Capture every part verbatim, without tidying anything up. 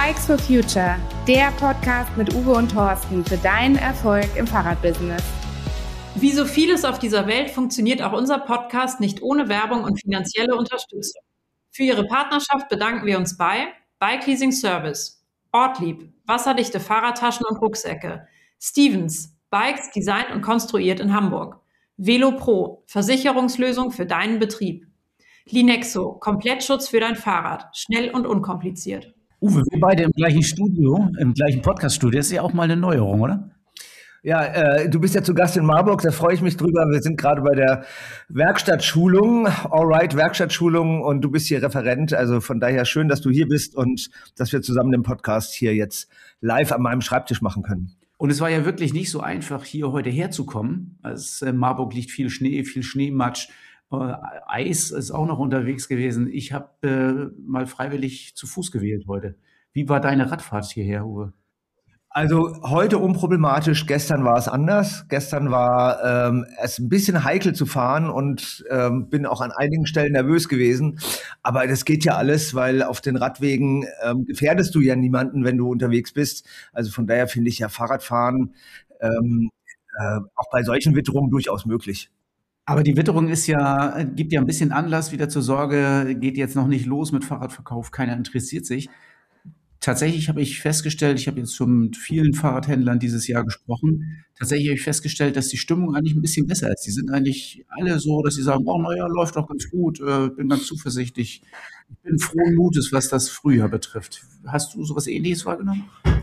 Bikes for Future, der Podcast mit Uwe und Thorsten für deinen Erfolg im Fahrradbusiness. Wie so vieles auf dieser Welt funktioniert auch unser Podcast nicht ohne Werbung und finanzielle Unterstützung. Für Ihre Partnerschaft bedanken wir uns bei Bike Leasing Service, Ortlieb, wasserdichte Fahrradtaschen und Rucksäcke, Stevens, Bikes designt und konstruiert in Hamburg, Velo Pro, Versicherungslösung für deinen Betrieb, Linexo, Komplettschutz für dein Fahrrad, schnell und unkompliziert. Uwe, wir beide im gleichen Studio, im gleichen Podcast-Studio, das ist ja auch mal eine Neuerung, oder? Ja, äh, du bist ja zu Gast in Marburg, da freue ich mich drüber. Wir sind gerade bei der Werkstattschulung, Allright, Werkstattschulung, und du bist hier Referent. Also von daher schön, dass du hier bist und dass wir zusammen den Podcast hier jetzt live an meinem Schreibtisch machen können. Und es war ja wirklich nicht so einfach, hier heute herzukommen. Also in Marburg liegt viel Schnee, viel Schneematsch. Äh, Eis ist auch noch unterwegs gewesen. Ich habe äh, mal freiwillig zu Fuß gewählt heute. Wie war deine Radfahrt hierher, Uwe? Also heute unproblematisch, gestern war es anders. Gestern war ähm, es ein bisschen heikel zu fahren und ähm, bin auch an einigen Stellen nervös gewesen. Aber das geht ja alles, weil auf den Radwegen ähm, gefährdest du ja niemanden, wenn du unterwegs bist. Also von daher finde ich ja Fahrradfahren ähm, äh, auch bei solchen Witterungen durchaus möglich. Aber die Witterung ist ja, gibt ja ein bisschen Anlass wieder zur Sorge, geht jetzt noch nicht los mit Fahrradverkauf, keiner interessiert sich. Tatsächlich habe ich festgestellt, ich habe jetzt schon mit vielen Fahrradhändlern dieses Jahr gesprochen, tatsächlich habe ich festgestellt, dass die Stimmung eigentlich ein bisschen besser ist. Die sind eigentlich alle so, dass sie sagen, oh naja, läuft doch ganz gut, äh, bin ganz zuversichtlich. Ich bin frohen Mutes, was das Frühjahr betrifft. Hast du sowas Ähnliches wahrgenommen?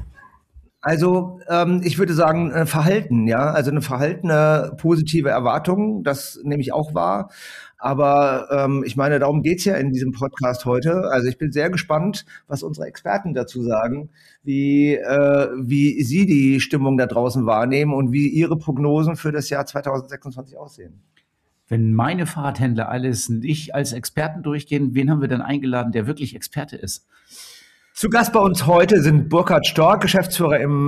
Also ähm, ich würde sagen, äh, Verhalten, ja, also eine verhaltene positive Erwartung, das nehme ich auch wahr. Aber ähm, ich meine, darum geht's ja in diesem Podcast heute. Also ich bin sehr gespannt, was unsere Experten dazu sagen, wie äh, wie sie die Stimmung da draußen wahrnehmen und wie ihre Prognosen für das Jahr zwanzig sechsundzwanzig aussehen. Wenn meine Fahrradhändler alles nicht als Experten durchgehen, wen haben wir denn eingeladen, der wirklich Experte ist? Zu Gast bei uns heute sind Burkhard Stork, Geschäftsführer im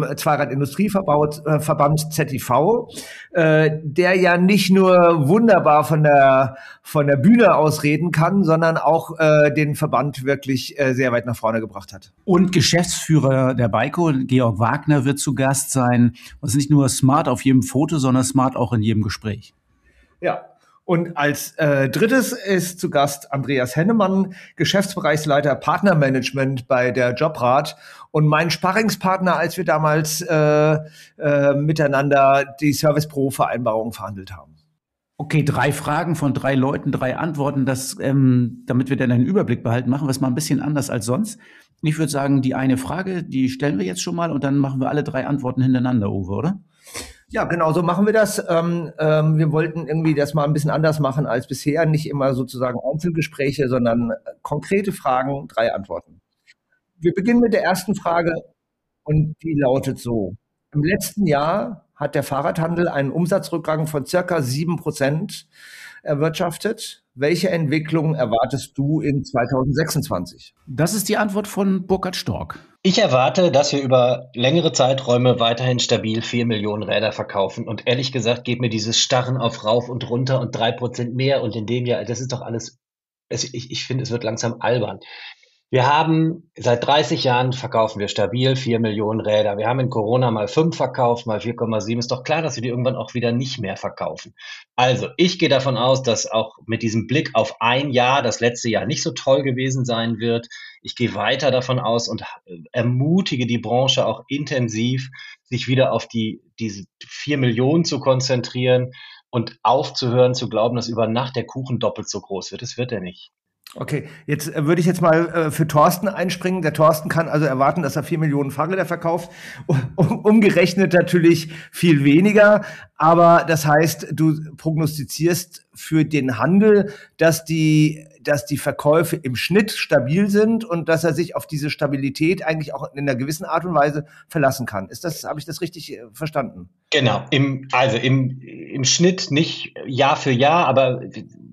Zweirad-Industrieverband Z I V, äh, der ja nicht nur wunderbar von der von der Bühne aus reden kann, sondern auch äh, den Verband wirklich äh, sehr weit nach vorne gebracht hat. Und Geschäftsführer der BIKO, Georg Wagner, wird zu Gast sein. Das ist nicht nur smart auf jedem Foto, sondern smart auch in jedem Gespräch. Ja. Und als äh, drittes ist zu Gast Andreas Hennemann, Geschäftsbereichsleiter Partnermanagement bei der Jobrad und mein Sparringspartner, als wir damals äh, äh, miteinander die Service Pro Vereinbarung verhandelt haben. Okay, drei Fragen von drei Leuten, drei Antworten. Das, ähm, damit wir dann einen Überblick behalten, machen wir es mal ein bisschen anders als sonst. Ich würde sagen, die eine Frage, die stellen wir jetzt schon mal und dann machen wir alle drei Antworten hintereinander, Uwe, oder? Ja, genau, so machen wir das. Ähm, ähm, wir wollten irgendwie das mal ein bisschen anders machen als bisher. Nicht immer sozusagen Einzelgespräche, sondern konkrete Fragen, drei Antworten. Wir beginnen mit der ersten Frage und die lautet so. Im letzten Jahr hat der Fahrradhandel einen Umsatzrückgang von circa sieben Prozent erwirtschaftet. Welche Entwicklung erwartest du in zwanzig sechsundzwanzig? Das ist die Antwort von Burkhard Stork. Ich erwarte, dass wir über längere Zeiträume weiterhin stabil vier Millionen Räder verkaufen. Und ehrlich gesagt geht mir dieses Starren auf rauf und runter und drei Prozent mehr und in dem Jahr, das ist doch alles, ich, ich finde, es wird langsam albern. Wir haben seit dreißig Jahren verkaufen wir stabil vier Millionen Räder. Wir haben in Corona mal fünf verkauft, mal vier Komma sieben. Ist doch klar, dass wir die irgendwann auch wieder nicht mehr verkaufen. Also ich gehe davon aus, dass auch mit diesem Blick auf ein Jahr das letzte Jahr nicht so toll gewesen sein wird. Ich gehe weiter davon aus und ermutige die Branche auch intensiv, sich wieder auf die diese vier Millionen zu konzentrieren und aufzuhören zu glauben, dass über Nacht der Kuchen doppelt so groß wird. Das wird er nicht. Okay, jetzt äh, würde ich jetzt mal äh, für Thorsten einspringen. Der Thorsten kann also erwarten, dass er vier Millionen Fahrräder verkauft. Um, umgerechnet natürlich viel weniger. Aber das heißt, du prognostizierst für den Handel, dass die, dass die Verkäufe im Schnitt stabil sind und dass er sich auf diese Stabilität eigentlich auch in einer gewissen Art und Weise verlassen kann. Ist das, habe ich das richtig verstanden? Genau. Im, also im, im Schnitt nicht Jahr für Jahr, aber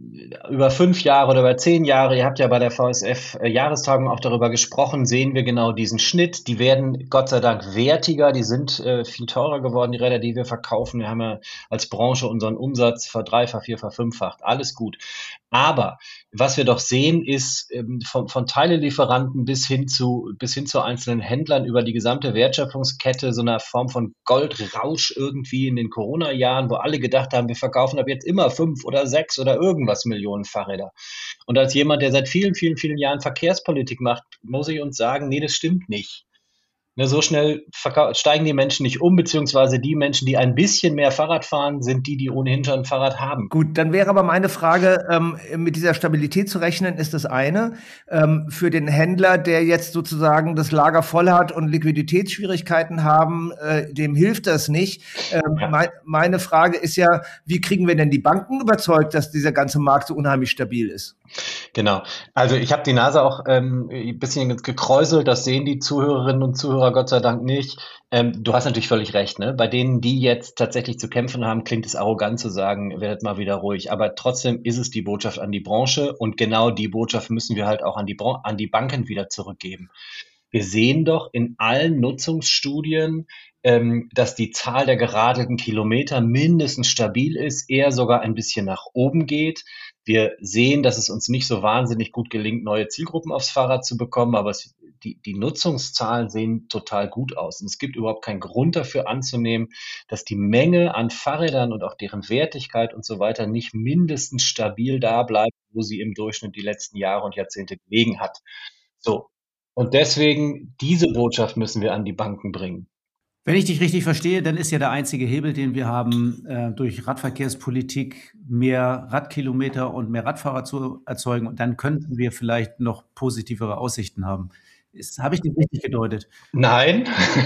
über fünf Jahre oder über zehn Jahre, ihr habt ja bei der V S F-Jahrestagung auch darüber gesprochen, sehen wir genau diesen Schnitt. Die werden Gott sei Dank wertiger, die sind äh, viel teurer geworden, die Räder, die wir verkaufen. Wir haben ja als Branche unseren Umsatz verdreifacht, vier, verfünffacht, alles gut. Aber was wir doch sehen, ist ähm, von, von Teilelieferanten bis hin zu bis hin zu einzelnen Händlern über die gesamte Wertschöpfungskette so eine Form von Goldrausch irgendwie in den Corona-Jahren, wo alle gedacht haben, wir verkaufen ab jetzt immer fünf oder sechs oder irgendwas Millionen Fahrräder. Und als jemand, der seit vielen, vielen, vielen Jahren Verkehrspolitik macht, muss ich uns sagen, nee, das stimmt nicht. Ne, so schnell verkau- steigen die Menschen nicht um, beziehungsweise die Menschen, die ein bisschen mehr Fahrrad fahren, sind die, die ohnehin schon ein Fahrrad haben. Gut, dann wäre aber meine Frage, ähm, mit dieser Stabilität zu rechnen, ist das eine. Ähm, für den Händler, der jetzt sozusagen das Lager voll hat und Liquiditätsschwierigkeiten haben, äh, dem hilft das nicht. Ähm, Ja. mein, meine Frage ist ja, wie kriegen wir denn die Banken überzeugt, dass dieser ganze Markt so unheimlich stabil ist? Genau. Also ich habe die Nase auch ähm, ein bisschen gekräuselt, das sehen die Zuhörerinnen und Zuhörer Gott sei Dank nicht. Ähm, du hast natürlich völlig recht, ne? Bei denen, die jetzt tatsächlich zu kämpfen haben, klingt es arrogant zu sagen, werdet mal wieder ruhig. Aber trotzdem ist es die Botschaft an die Branche und genau die Botschaft müssen wir halt auch an die, Bran- an die Banken wieder zurückgeben. Wir sehen doch in allen Nutzungsstudien, ähm, dass die Zahl der geradelten Kilometer mindestens stabil ist, eher sogar ein bisschen nach oben geht. Wir sehen, dass es uns nicht so wahnsinnig gut gelingt, neue Zielgruppen aufs Fahrrad zu bekommen, aber es, die, die Nutzungszahlen sehen total gut aus. Und es gibt überhaupt keinen Grund dafür anzunehmen, dass die Menge an Fahrrädern und auch deren Wertigkeit und so weiter nicht mindestens stabil da bleibt, wo sie im Durchschnitt die letzten Jahre und Jahrzehnte gelegen hat. So. Und deswegen, diese Botschaft müssen wir an die Banken bringen. Wenn ich dich richtig verstehe, dann ist ja der einzige Hebel, den wir haben, äh, durch Radverkehrspolitik mehr Radkilometer und mehr Radfahrer zu erzeugen. Und dann könnten wir vielleicht noch positivere Aussichten haben. Ist, habe ich das richtig gedeutet? Nein,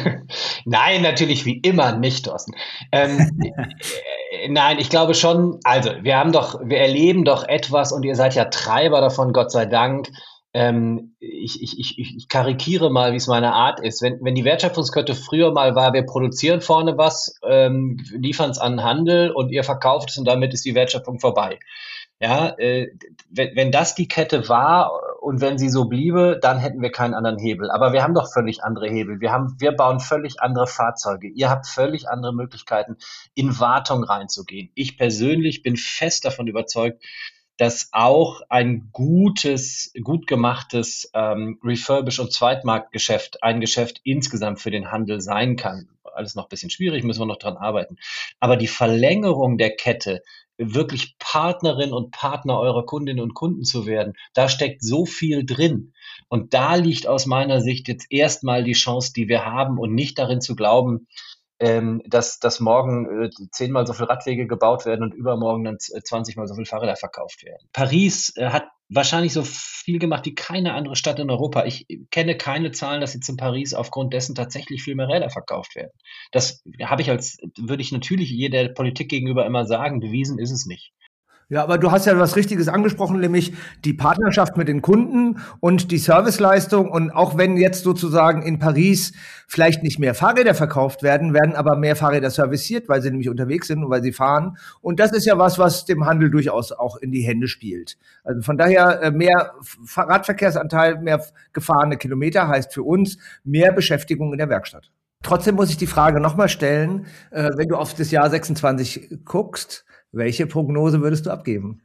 nein, natürlich wie immer nicht, Thorsten. Ähm, äh, nein, ich glaube schon, also wir haben doch, wir erleben doch etwas und ihr seid ja Treiber davon, Gott sei Dank. Ähm, ich, ich, ich, ich karikiere mal, wie es meine Art ist. Wenn, wenn die Wertschöpfungskette früher mal war, wir produzieren vorne was, ähm, liefern es an den Handel und ihr verkauft es und damit ist die Wertschöpfung vorbei. Ja, äh, wenn, wenn das die Kette war und wenn sie so bliebe, dann hätten wir keinen anderen Hebel. Aber wir haben doch völlig andere Hebel. Wir haben, wir bauen völlig andere Fahrzeuge. Ihr habt völlig andere Möglichkeiten, in Wartung reinzugehen. Ich persönlich bin fest davon überzeugt, dass auch ein gutes, gut gemachtes ähm, Refurbish- und Zweitmarktgeschäft ein Geschäft insgesamt für den Handel sein kann. Alles noch ein bisschen schwierig, müssen wir noch dran arbeiten. Aber die Verlängerung der Kette, wirklich Partnerin und Partner eurer Kundinnen und Kunden zu werden, da steckt so viel drin. Und da liegt aus meiner Sicht jetzt erstmal die Chance, die wir haben und nicht darin zu glauben, ähm, dass, dass morgen äh, zehnmal so viele Radwege gebaut werden und übermorgen dann zwanzigmal so viele Fahrräder verkauft werden. Paris äh, hat wahrscheinlich so viel gemacht wie keine andere Stadt in Europa. Ich kenne keine Zahlen, dass jetzt in Paris aufgrund dessen tatsächlich viel mehr Räder verkauft werden. Das habe ich als, würde ich natürlich jeder Politik gegenüber immer sagen, bewiesen ist es nicht. Ja, aber du hast ja was Richtiges angesprochen, nämlich die Partnerschaft mit den Kunden und die Serviceleistung. Und auch wenn jetzt sozusagen in Paris vielleicht nicht mehr Fahrräder verkauft werden, werden aber mehr Fahrräder serviciert, weil sie nämlich unterwegs sind und weil sie fahren. Und das ist ja was, was dem Handel durchaus auch in die Hände spielt. Also von daher mehr Radverkehrsanteil, mehr gefahrene Kilometer heißt für uns mehr Beschäftigung in der Werkstatt. Trotzdem muss ich die Frage nochmal stellen, wenn du auf das Jahr sechsundzwanzig guckst, welche Prognose würdest du abgeben?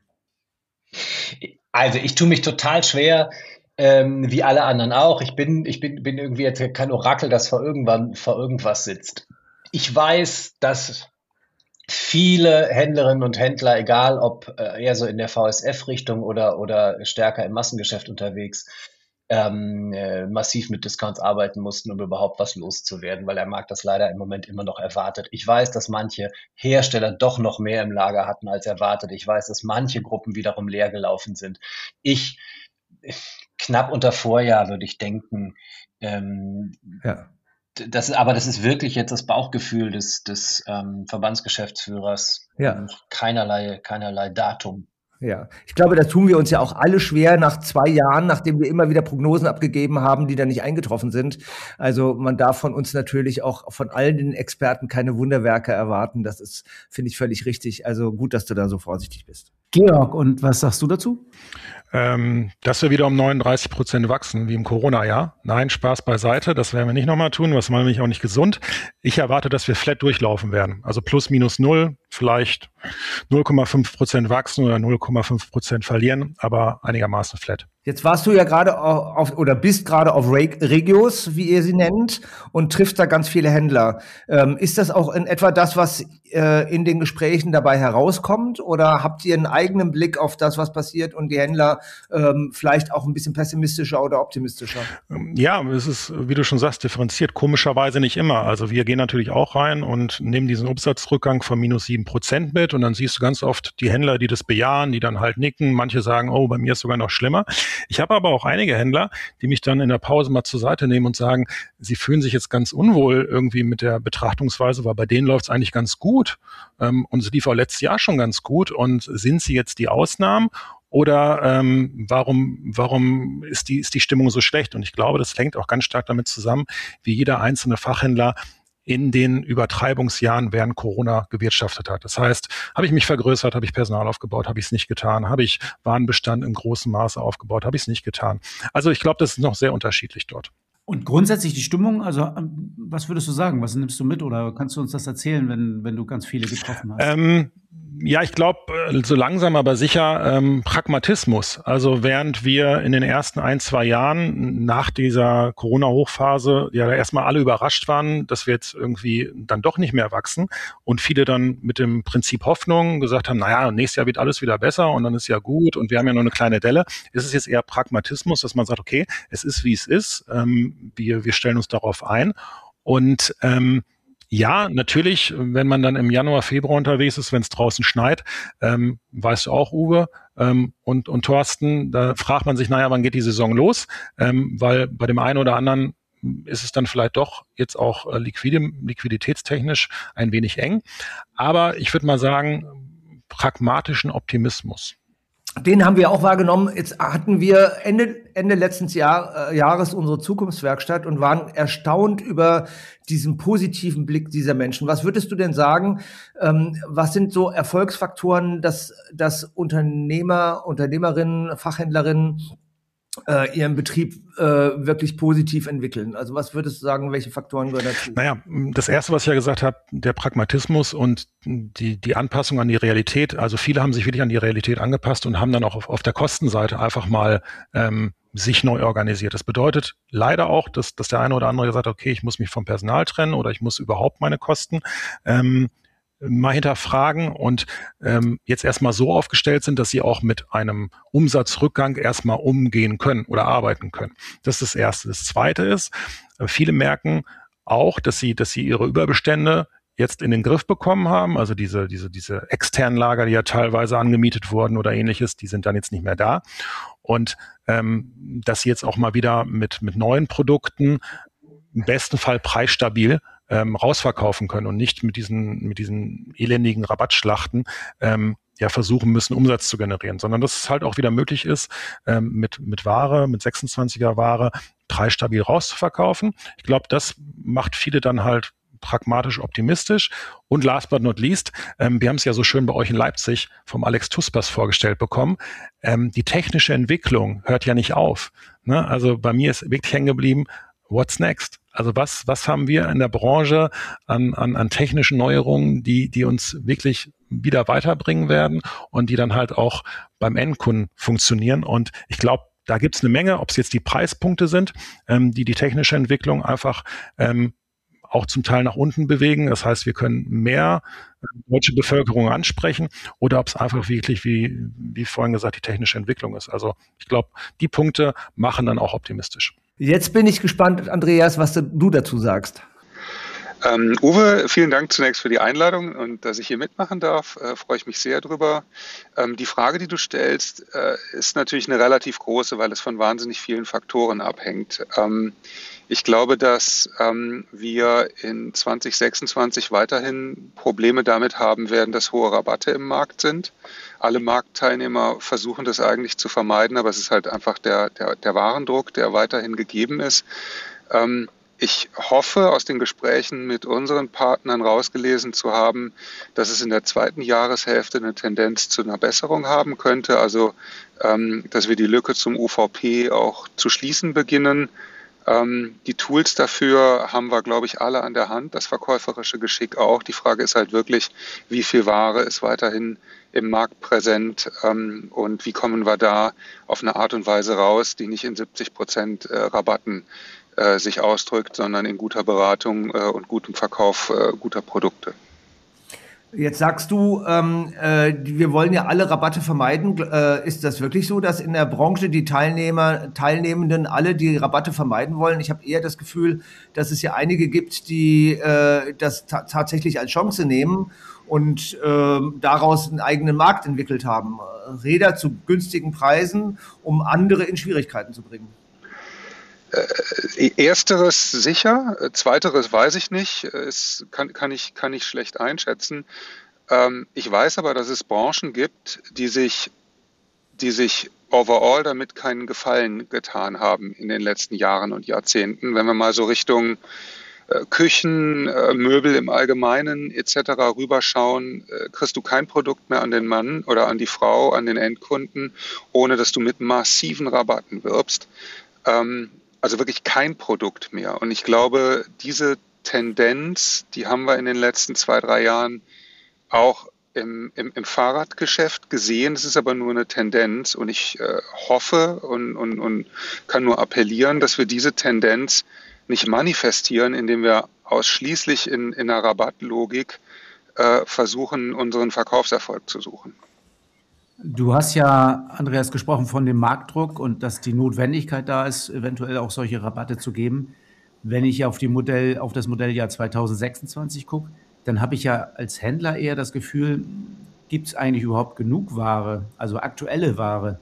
Also ich tue mich total schwer, ähm, wie alle anderen auch. Ich bin, ich bin, bin irgendwie jetzt kein Orakel, das vor irgendwann vor irgendwas sitzt. Ich weiß, dass viele Händlerinnen und Händler, egal ob äh, eher so in der V S F-Richtung oder, oder stärker im Massengeschäft unterwegs, ähm, äh, massiv mit Discounts arbeiten mussten, um überhaupt was loszuwerden, weil der Markt das leider im Moment immer noch erwartet. Ich weiß, dass manche Hersteller doch noch mehr im Lager hatten als erwartet. Ich weiß, dass manche Gruppen wiederum leer gelaufen sind. Ich, knapp unter Vorjahr würde ich denken, ähm, ja. Das, aber das ist wirklich jetzt das Bauchgefühl des, des ähm, Verbandsgeschäftsführers. Ja. Keinerlei, keinerlei Datum. Ja, ich glaube, da tun wir uns ja auch alle schwer nach zwei Jahren, nachdem wir immer wieder Prognosen abgegeben haben, die dann nicht eingetroffen sind. Also man darf von uns natürlich auch von allen den Experten keine Wunderwerke erwarten. Das ist, finde ich, völlig richtig. Also gut, dass du da so vorsichtig bist. Georg, und was sagst du dazu? Ähm, dass wir wieder um neununddreißig Prozent wachsen, wie im Corona-Jahr. Nein, Spaß beiseite, das werden wir nicht nochmal tun, das war nämlich auch nicht gesund. Ich erwarte, dass wir flat durchlaufen werden, also plus minus null, vielleicht null Komma fünf Prozent wachsen oder null Komma fünf Prozent verlieren, aber einigermaßen flat. Jetzt warst du ja gerade auf, oder bist gerade auf Regios, wie ihr sie nennt, und triffst da ganz viele Händler. Ähm, ist das auch in etwa das, was äh, in den Gesprächen dabei herauskommt? Oder habt ihr einen eigenen Blick auf das, was passiert, und die Händler ähm, vielleicht auch ein bisschen pessimistischer oder optimistischer? Ja, es ist, wie du schon sagst, differenziert. Komischerweise nicht immer. Also wir gehen natürlich auch rein und nehmen diesen Umsatzrückgang von minus sieben Prozent mit, und dann siehst du ganz oft die Händler, die das bejahen, die dann halt nicken. Manche sagen, oh, bei mir ist sogar noch schlimmer. Ich habe aber auch einige Händler, die mich dann in der Pause mal zur Seite nehmen und sagen, sie fühlen sich jetzt ganz unwohl irgendwie mit der Betrachtungsweise, weil bei denen läuft es eigentlich ganz gut. Ähm, und es lief auch letztes Jahr schon ganz gut. Und sind sie jetzt die Ausnahmen? Oder ähm, warum, warum ist die, ist die Stimmung so schlecht? Und ich glaube, das hängt auch ganz stark damit zusammen, wie jeder einzelne Fachhändler in den Übertreibungsjahren während Corona gewirtschaftet hat. Das heißt, habe ich mich vergrößert, habe ich Personal aufgebaut, habe ich es nicht getan, habe ich Warenbestand im großen Maße aufgebaut, habe ich es nicht getan. Also ich glaube, das ist noch sehr unterschiedlich dort. Und grundsätzlich die Stimmung, also was würdest du sagen? Was nimmst du mit, oder kannst du uns das erzählen, wenn, wenn du ganz viele getroffen hast? Ähm, ja, ich glaube, so langsam aber sicher ähm, Pragmatismus. Also während wir in den ersten ein, zwei Jahren nach dieser Corona-Hochphase ja erstmal alle überrascht waren, dass wir jetzt irgendwie dann doch nicht mehr wachsen, und viele dann mit dem Prinzip Hoffnung gesagt haben, naja, nächstes Jahr wird alles wieder besser und dann ist ja gut und wir haben ja nur eine kleine Delle, ist es jetzt eher Pragmatismus, dass man sagt, okay, es ist, wie es ist, ähm, wir, wir stellen uns darauf ein. Und ähm, ja, natürlich, wenn man dann im Januar, Februar unterwegs ist, wenn es draußen schneit, ähm, weißt du auch, Uwe ähm, und, und Thorsten, da fragt man sich, naja, wann geht die Saison los? Ähm, weil bei dem einen oder anderen ist es dann vielleicht doch jetzt auch äh, liquide, liquiditätstechnisch ein wenig eng. Aber ich würde mal sagen, pragmatischen Optimismus. Den haben wir auch wahrgenommen. Jetzt hatten wir Ende, Ende letzten Jahr, äh, Jahres unsere Zukunftswerkstatt und waren erstaunt über diesen positiven Blick dieser Menschen. Was würdest du denn sagen, ähm, was sind so Erfolgsfaktoren, dass, dass Unternehmer, Unternehmerinnen, Fachhändlerinnen äh, ihren Betrieb äh, wirklich positiv entwickeln? Also was würdest du sagen, welche Faktoren gehören dazu? Naja, das Erste, was ich ja gesagt habe, der Pragmatismus und die, die Anpassung an die Realität. Also viele haben sich wirklich an die Realität angepasst und haben dann auch auf, auf der Kostenseite einfach mal ähm, sich neu organisiert. Das bedeutet leider auch, dass, dass der eine oder andere gesagt hat, okay, ich muss mich vom Personal trennen oder ich muss überhaupt meine Kosten ähm, mal hinterfragen und ähm, jetzt erstmal so aufgestellt sind, dass sie auch mit einem Umsatzrückgang erstmal umgehen können oder arbeiten können. Das ist das Erste. Das Zweite ist, äh, viele merken auch, dass sie, dass sie ihre Überbestände jetzt in den Griff bekommen haben. Also diese, diese, diese externen Lager, die ja teilweise angemietet wurden oder ähnliches, die sind dann jetzt nicht mehr da. Und ähm, dass sie jetzt auch mal wieder mit, mit neuen Produkten im besten Fall preisstabil ähm, rausverkaufen können und nicht mit diesen, mit diesen elendigen Rabattschlachten ähm, ja versuchen müssen, Umsatz zu generieren, sondern dass es halt auch wieder möglich ist, ähm, mit, mit Ware, mit sechsundzwanziger Ware preisstabil rauszuverkaufen. Ich glaube, das macht viele dann halt pragmatisch optimistisch. Und last but not least, ähm, wir haben es ja so schön bei euch in Leipzig vom Alex Tuspas vorgestellt bekommen, ähm, die technische Entwicklung hört ja nicht auf. Ne? Also bei mir ist wirklich hängen geblieben, what's next? Also was, was haben wir in der Branche an, an, an technischen Neuerungen, die, die uns wirklich wieder weiterbringen werden und die dann halt auch beim Endkunden funktionieren? Und ich glaube, da gibt es eine Menge, ob es jetzt die Preispunkte sind, ähm, die die technische Entwicklung einfach ähm, auch zum Teil nach unten bewegen. Das heißt, wir können mehr deutsche Bevölkerung ansprechen oder ob es einfach wirklich, wie, wie vorhin gesagt, die technische Entwicklung ist. Also ich glaube, die Punkte machen dann auch optimistisch. Jetzt bin ich gespannt, Andreas, was du dazu sagst. Ähm, Uwe, vielen Dank zunächst für die Einladung und dass ich hier mitmachen darf, äh, freue ich mich sehr drüber. Ähm, die Frage, die du stellst, äh, ist natürlich eine relativ große, weil es von wahnsinnig vielen Faktoren abhängt. Ähm, ich glaube, dass ähm, wir in zwanzig sechsundzwanzig weiterhin Probleme damit haben werden, dass hohe Rabatte im Markt sind. Alle Marktteilnehmer versuchen das eigentlich zu vermeiden, aber es ist halt einfach der, der, der Warendruck, der weiterhin gegeben ist. Ähm, ich hoffe, aus den Gesprächen mit unseren Partnern rausgelesen zu haben, dass es in der zweiten Jahreshälfte eine Tendenz zu einer Besserung haben könnte. Also, ähm, dass wir die Lücke zum U V P auch zu schließen beginnen. Ähm, die Tools dafür haben wir, glaube ich, alle an der Hand, das verkäuferische Geschick auch. Die Frage ist halt wirklich, wie viel Ware ist weiterhin im Markt präsent ähm, und wie kommen wir da auf eine Art und Weise raus, die nicht in siebzig Prozent äh, Rabatten äh, sich ausdrückt, sondern in guter Beratung äh, und gutem Verkauf äh, guter Produkte. Jetzt sagst du, ähm, äh, wir wollen ja alle Rabatte vermeiden. Äh, ist das wirklich so, dass in der Branche die Teilnehmer, Teilnehmenden alle die Rabatte vermeiden wollen? Ich habe eher das Gefühl, dass es ja einige gibt, die äh, das ta- tatsächlich als Chance nehmen und äh, daraus einen eigenen Markt entwickelt haben. Räder zu günstigen Preisen, um andere in Schwierigkeiten zu bringen. Äh, ersteres sicher, zweiteres weiß ich nicht, es kann, kann, ich, kann ich schlecht einschätzen. Ähm, ich weiß aber, dass es Branchen gibt, die sich, die sich overall damit keinen Gefallen getan haben in den letzten Jahren und Jahrzehnten. Wenn wir mal so Richtung äh, Küchen, äh, Möbel im Allgemeinen et cetera rüberschauen, äh, kriegst du kein Produkt mehr an den Mann oder an die Frau, an den Endkunden, ohne dass du mit massiven Rabatten wirbst. Ähm, Also wirklich kein Produkt mehr. Und ich glaube, diese Tendenz, die haben wir in den letzten zwei, drei Jahren auch im, im, im Fahrradgeschäft gesehen. Es ist aber nur eine Tendenz. Und ich äh, hoffe und, und, und kann nur appellieren, dass wir diese Tendenz nicht manifestieren, indem wir ausschließlich in, in einer Rabattlogik äh, versuchen, unseren Verkaufserfolg zu suchen. Du hast ja, Andreas, gesprochen von dem Marktdruck und dass die Notwendigkeit da ist, eventuell auch solche Rabatte zu geben. Wenn ich auf die Modell, auf das Modelljahr zwanzig sechsundzwanzig gucke, dann habe ich ja als Händler eher das Gefühl, gibt es eigentlich überhaupt genug Ware, also aktuelle Ware?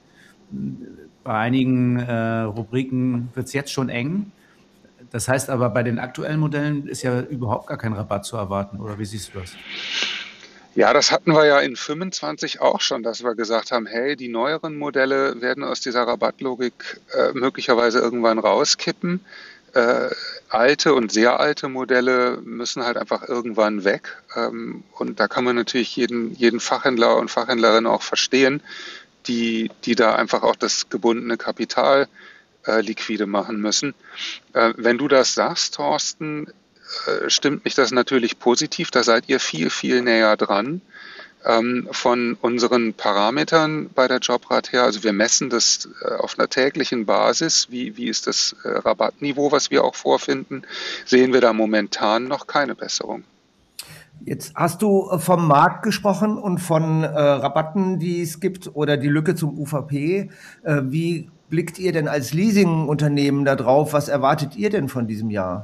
Bei einigen äh, Rubriken wird es jetzt schon eng. Das heißt aber, bei den aktuellen Modellen ist ja überhaupt gar kein Rabatt zu erwarten, oder wie siehst du das? Ja, das hatten wir ja in fünfundzwanzig auch schon, dass wir gesagt haben, hey, die neueren Modelle werden aus dieser Rabattlogik äh, möglicherweise irgendwann rauskippen. Äh, alte und sehr alte Modelle müssen halt einfach irgendwann weg. Ähm, und da kann man natürlich jeden, jeden Fachhändler und Fachhändlerin auch verstehen, die, die da einfach auch das gebundene Kapital äh, liquide machen müssen. Äh, wenn du das sagst, Thorsten, stimmt mich das natürlich positiv. Da seid ihr viel, viel näher dran ähm, von unseren Parametern bei der Jobrad her. Also wir messen das äh, auf einer täglichen Basis. Wie, wie ist das äh, Rabattniveau, was wir auch vorfinden? Sehen wir da momentan noch keine Besserung. Jetzt hast du vom Markt gesprochen und von äh, Rabatten, die es gibt oder die Lücke zum U V P. Äh, wie blickt ihr denn als Leasingunternehmen da drauf? Was erwartet ihr denn von diesem Jahr?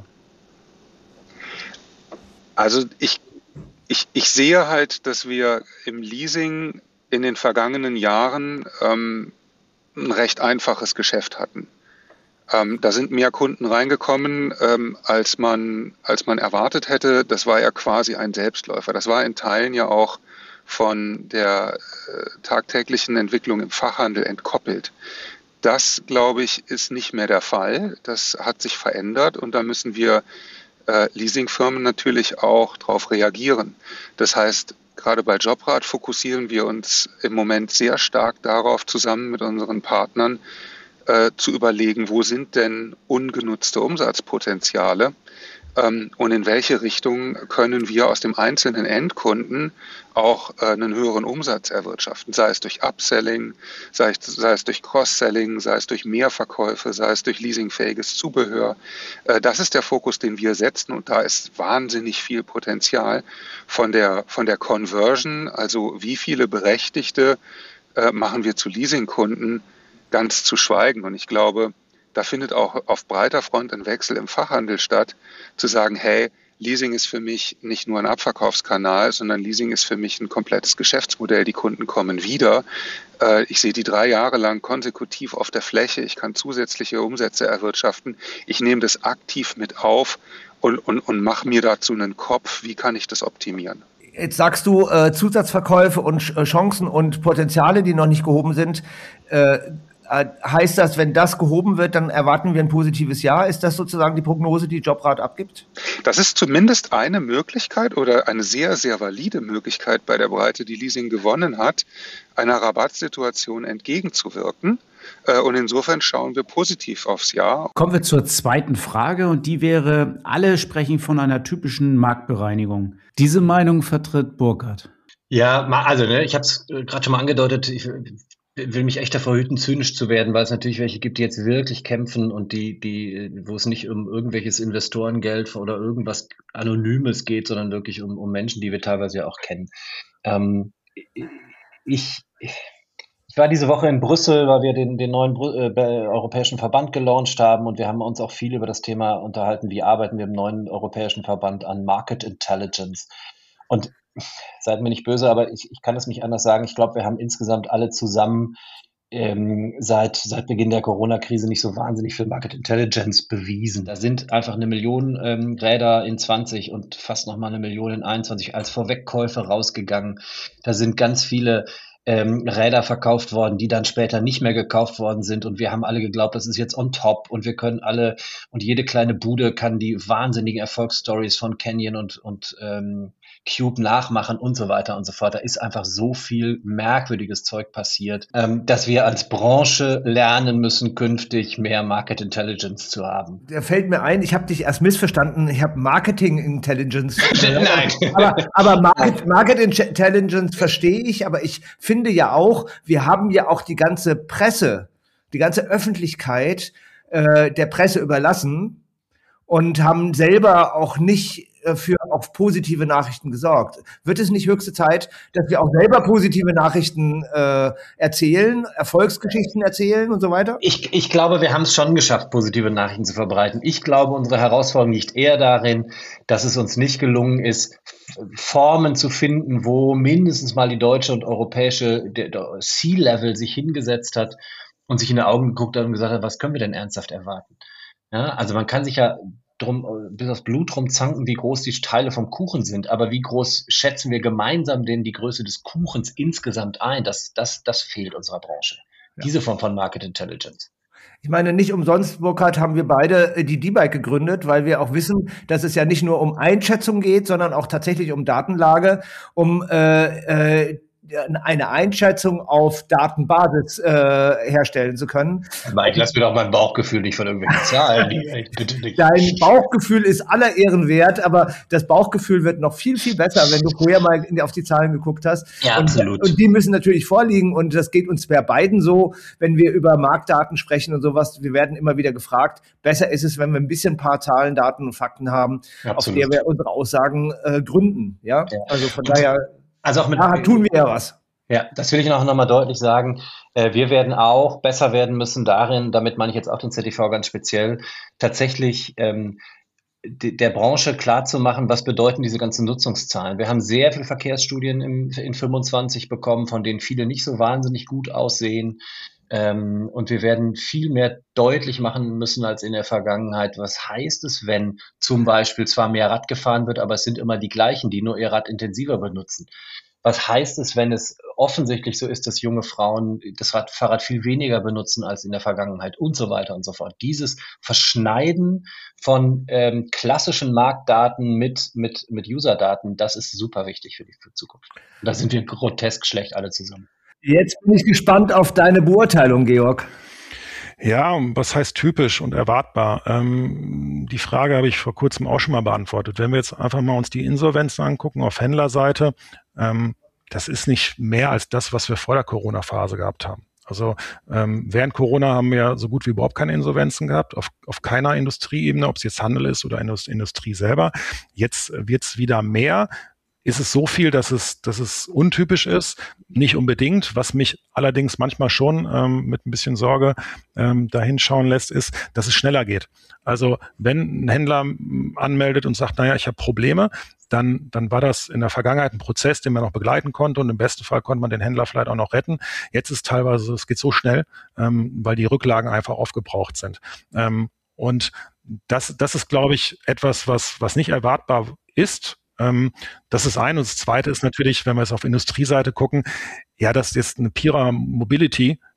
Also ich, ich, ich sehe halt, dass wir im Leasing in den vergangenen Jahren ähm, ein recht einfaches Geschäft hatten. Ähm, da sind mehr Kunden reingekommen, ähm, als man, als man erwartet hätte. Das war ja quasi ein Selbstläufer. Das war in Teilen ja auch von der äh, tagtäglichen Entwicklung im Fachhandel entkoppelt. Das, glaube ich, ist nicht mehr der Fall. Das hat sich verändert und da müssen wir Äh, Leasingfirmen natürlich auch darauf reagieren. Das heißt, gerade bei Jobrad fokussieren wir uns im Moment sehr stark darauf, zusammen mit unseren Partnern äh, zu überlegen, wo sind denn ungenutzte Umsatzpotenziale ähm, und in welche Richtung können wir aus dem einzelnen Endkunden auch äh, einen höheren Umsatz erwirtschaften, sei es durch Upselling, sei es, sei es durch Cross-Selling, sei es durch Mehrverkäufe, sei es durch leasingfähiges Zubehör. Äh, das ist der Fokus, den wir setzen und da ist wahnsinnig viel Potenzial von der, von der Conversion, also wie viele Berechtigte äh, machen wir zu Leasingkunden, ganz zu schweigen. Und ich glaube, da findet auch auf breiter Front ein Wechsel im Fachhandel statt, zu sagen, hey, Leasing ist für mich nicht nur ein Abverkaufskanal, sondern Leasing ist für mich ein komplettes Geschäftsmodell. Die Kunden kommen wieder. Äh, ich sehe die drei Jahre lang konsekutiv auf der Fläche. Ich kann zusätzliche Umsätze erwirtschaften. Ich nehme das aktiv mit auf und, und, und mache mir dazu einen Kopf, wie kann ich das optimieren. Jetzt sagst du äh, Zusatzverkäufe und äh, Chancen und Potenziale, die noch nicht gehoben sind. Äh, äh, heißt das, wenn das gehoben wird, dann erwarten wir ein positives Jahr? Ist das sozusagen die Prognose, die Jobrat abgibt? Das ist zumindest eine Möglichkeit oder eine sehr, sehr valide Möglichkeit bei der Breite, die Leasing gewonnen hat, einer Rabattsituation entgegenzuwirken. Und insofern schauen wir positiv aufs Jahr. Kommen wir zur zweiten Frage und die wäre, alle sprechen von einer typischen Marktbereinigung. Diese Meinung vertritt Burkhardt. Ja, also ne, ich habe es gerade schon mal angedeutet, ich will mich echt davor hüten, zynisch zu werden, weil es natürlich welche gibt, die jetzt wirklich kämpfen und die, die, wo es nicht um irgendwelches Investorengeld oder irgendwas Anonymes geht, sondern wirklich um, um Menschen, die wir teilweise ja auch kennen. Ähm, ich, ich war diese Woche in Brüssel, weil wir den, den neuen Brü- äh, europäischen Verband gelauncht haben und wir haben uns auch viel über das Thema unterhalten, wie arbeiten wir im neuen europäischen Verband an Market Intelligence. Und seid mir nicht böse, aber ich, ich kann es nicht anders sagen. Ich glaube, wir haben insgesamt alle zusammen ähm, seit, seit Beginn der Corona-Krise nicht so wahnsinnig viel Market Intelligence bewiesen. Da sind einfach eine Million ähm, Räder in zwanzig und fast nochmal eine Million in einundzwanzig als Vorwegkäufe rausgegangen. Da sind ganz viele ähm, Räder verkauft worden, die dann später nicht mehr gekauft worden sind. Und wir haben alle geglaubt, das ist jetzt on top und wir können alle und jede kleine Bude kann die wahnsinnigen Erfolgsstories von Canyon und, und ähm, Cube nachmachen und so weiter und so fort. Da ist einfach so viel merkwürdiges Zeug passiert, ähm, dass wir als Branche lernen müssen, künftig mehr Market Intelligence zu haben. Da fällt mir ein, ich habe dich erst missverstanden. Ich habe Marketing Intelligence. Nein. Aber, aber Market, Market Intelligence verstehe ich, aber ich finde ja auch, wir haben ja auch die ganze Presse, die ganze Öffentlichkeit äh, der Presse überlassen und haben selber auch nicht für auf positive Nachrichten gesorgt. Wird es nicht höchste Zeit, dass wir auch selber positive Nachrichten äh, erzählen, Erfolgsgeschichten erzählen und so weiter? Ich, ich glaube, wir haben es schon geschafft, positive Nachrichten zu verbreiten. Ich glaube, unsere Herausforderung liegt eher darin, dass es uns nicht gelungen ist, Formen zu finden, wo mindestens mal die deutsche und europäische C-Level sich hingesetzt hat und sich in die Augen geguckt hat und gesagt hat, was können wir denn ernsthaft erwarten? Ja, also man kann sich ja drum, bis aufs Blut drum zanken, wie groß die Teile vom Kuchen sind, aber wie groß schätzen wir gemeinsam denn die Größe des Kuchens insgesamt ein? Das, das, das fehlt unserer Branche. Ja. Diese Form von Market Intelligence. Ich meine, nicht umsonst, Burkhardt, haben wir beide die D-Bike gegründet, weil wir auch wissen, dass es ja nicht nur um Einschätzung geht, sondern auch tatsächlich um Datenlage, um äh, äh, eine Einschätzung auf Datenbasis äh, herstellen zu können. Mike, lass mir doch mein Bauchgefühl nicht von irgendwelchen Zahlen. Bitte nicht. Dein Bauchgefühl ist aller Ehren wert, aber das Bauchgefühl wird noch viel, viel besser, wenn du vorher mal in, auf die Zahlen geguckt hast. Ja, und, absolut. Und die müssen natürlich vorliegen und das geht uns bei beiden so, wenn wir über Marktdaten sprechen und sowas. Wir werden immer wieder gefragt, besser ist es, wenn wir ein bisschen ein paar Zahlen, Daten und Fakten haben, absolut, auf der wir unsere Aussagen äh, gründen. Ja? ja, also von daher... Also auch mit, ja, tun wir ja was. Ja, das will ich noch, noch mal deutlich sagen. Äh, wir werden auch besser werden müssen darin, damit meine ich jetzt auch den Z T V ganz speziell, tatsächlich ähm, de, der Branche klarzumachen, was bedeuten diese ganzen Nutzungszahlen. Wir haben sehr viele Verkehrsstudien im, in fünfundzwanzig bekommen, von denen viele nicht so wahnsinnig gut aussehen. Ähm, und wir werden viel mehr deutlich machen müssen als in der Vergangenheit. Was heißt es, wenn zum Beispiel zwar mehr Rad gefahren wird, aber es sind immer die gleichen, die nur ihr Rad intensiver benutzen? Was heißt es, wenn es offensichtlich so ist, dass junge Frauen das Rad, Fahrrad viel weniger benutzen als in der Vergangenheit und so weiter und so fort? Dieses Verschneiden von ähm, klassischen Marktdaten mit, mit, mit Userdaten, das ist super wichtig für die für Zukunft. Und da sind wir grotesk schlecht alle zusammen. Jetzt bin ich gespannt auf deine Beurteilung, Georg. Ja, was heißt typisch und erwartbar? Ähm, die Frage habe ich vor kurzem auch schon mal beantwortet. Wenn wir jetzt einfach mal uns die Insolvenzen angucken auf Händlerseite, ähm, das ist nicht mehr als das, was wir vor der Corona-Phase gehabt haben. Also ähm, während Corona haben wir so gut wie überhaupt keine Insolvenzen gehabt, auf, auf keiner Industrieebene, ob es jetzt Handel ist oder Industrie selber. Jetzt wird es wieder mehr. Ist es so viel, dass es, dass es untypisch ist? Nicht unbedingt. Was mich allerdings manchmal schon ähm, mit ein bisschen Sorge ähm, dahin schauen lässt, ist, dass es schneller geht. Also wenn ein Händler anmeldet und sagt, naja, ich habe Probleme, dann, dann war das in der Vergangenheit ein Prozess, den man noch begleiten konnte und im besten Fall konnte man den Händler vielleicht auch noch retten. Jetzt ist teilweise, es geht so schnell, ähm, weil die Rücklagen einfach aufgebraucht sind. Ähm, und das, das ist, glaube ich, etwas, was, was nicht erwartbar ist. Ähm, das ist ein. Und das Zweite ist natürlich, wenn wir es auf Industrieseite gucken, ja, dass jetzt eine Pira Mobility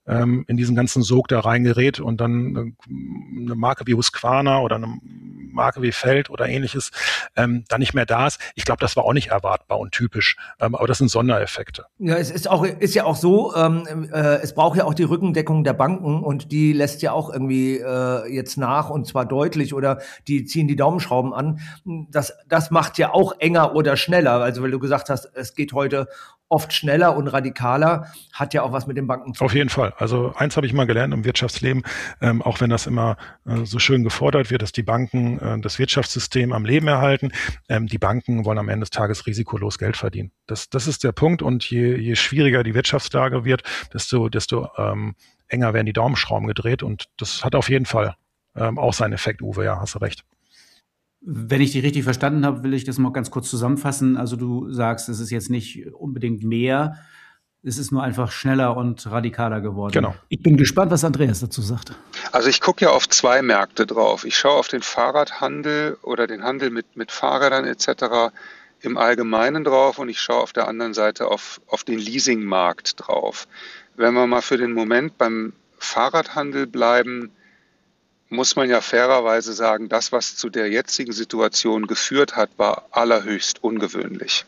ähm, in diesen ganzen Sog da reingerät und dann äh, eine Marke wie Husqvarna oder eine Marke wie Feld oder ähnliches ähm, dann nicht mehr da ist. Ich glaube, das war auch nicht erwartbar und typisch, ähm, aber das sind Sondereffekte. Ja, es ist auch ist ja auch so, ähm, äh, es braucht ja auch die Rückendeckung der Banken und die lässt ja auch irgendwie äh, jetzt nach und zwar deutlich oder die ziehen die Daumenschrauben an. Das das macht ja auch enger oder schneller. Also weil du gesagt hast, es geht heute oft schneller und radikaler, hat ja auch was mit den Banken zu tun. Auf jeden Fall. Also eins habe ich mal gelernt im Wirtschaftsleben, ähm, auch wenn das immer äh, so schön gefordert wird, dass die Banken äh, das Wirtschaftssystem am Leben erhalten. Ähm, die Banken wollen am Ende des Tages risikolos Geld verdienen. Das, das ist der Punkt. Und je, je schwieriger die Wirtschaftslage wird, desto, desto ähm, enger werden die Daumenschrauben gedreht. Und das hat auf jeden Fall ähm, auch seinen Effekt, Uwe. Ja, hast du recht. Wenn ich dich richtig verstanden habe, will ich das mal ganz kurz zusammenfassen. Also du sagst, es ist jetzt nicht unbedingt mehr, es ist nur einfach schneller und radikaler geworden. Genau. Ich bin gespannt, was Andreas dazu sagt. Also ich gucke ja auf zwei Märkte drauf. Ich schaue auf den Fahrradhandel oder den Handel mit, mit Fahrrädern et cetera im Allgemeinen drauf und ich schaue auf der anderen Seite auf, auf den Leasingmarkt drauf. Wenn wir mal für den Moment beim Fahrradhandel bleiben, muss man ja fairerweise sagen, das, was zu der jetzigen Situation geführt hat, war allerhöchst ungewöhnlich.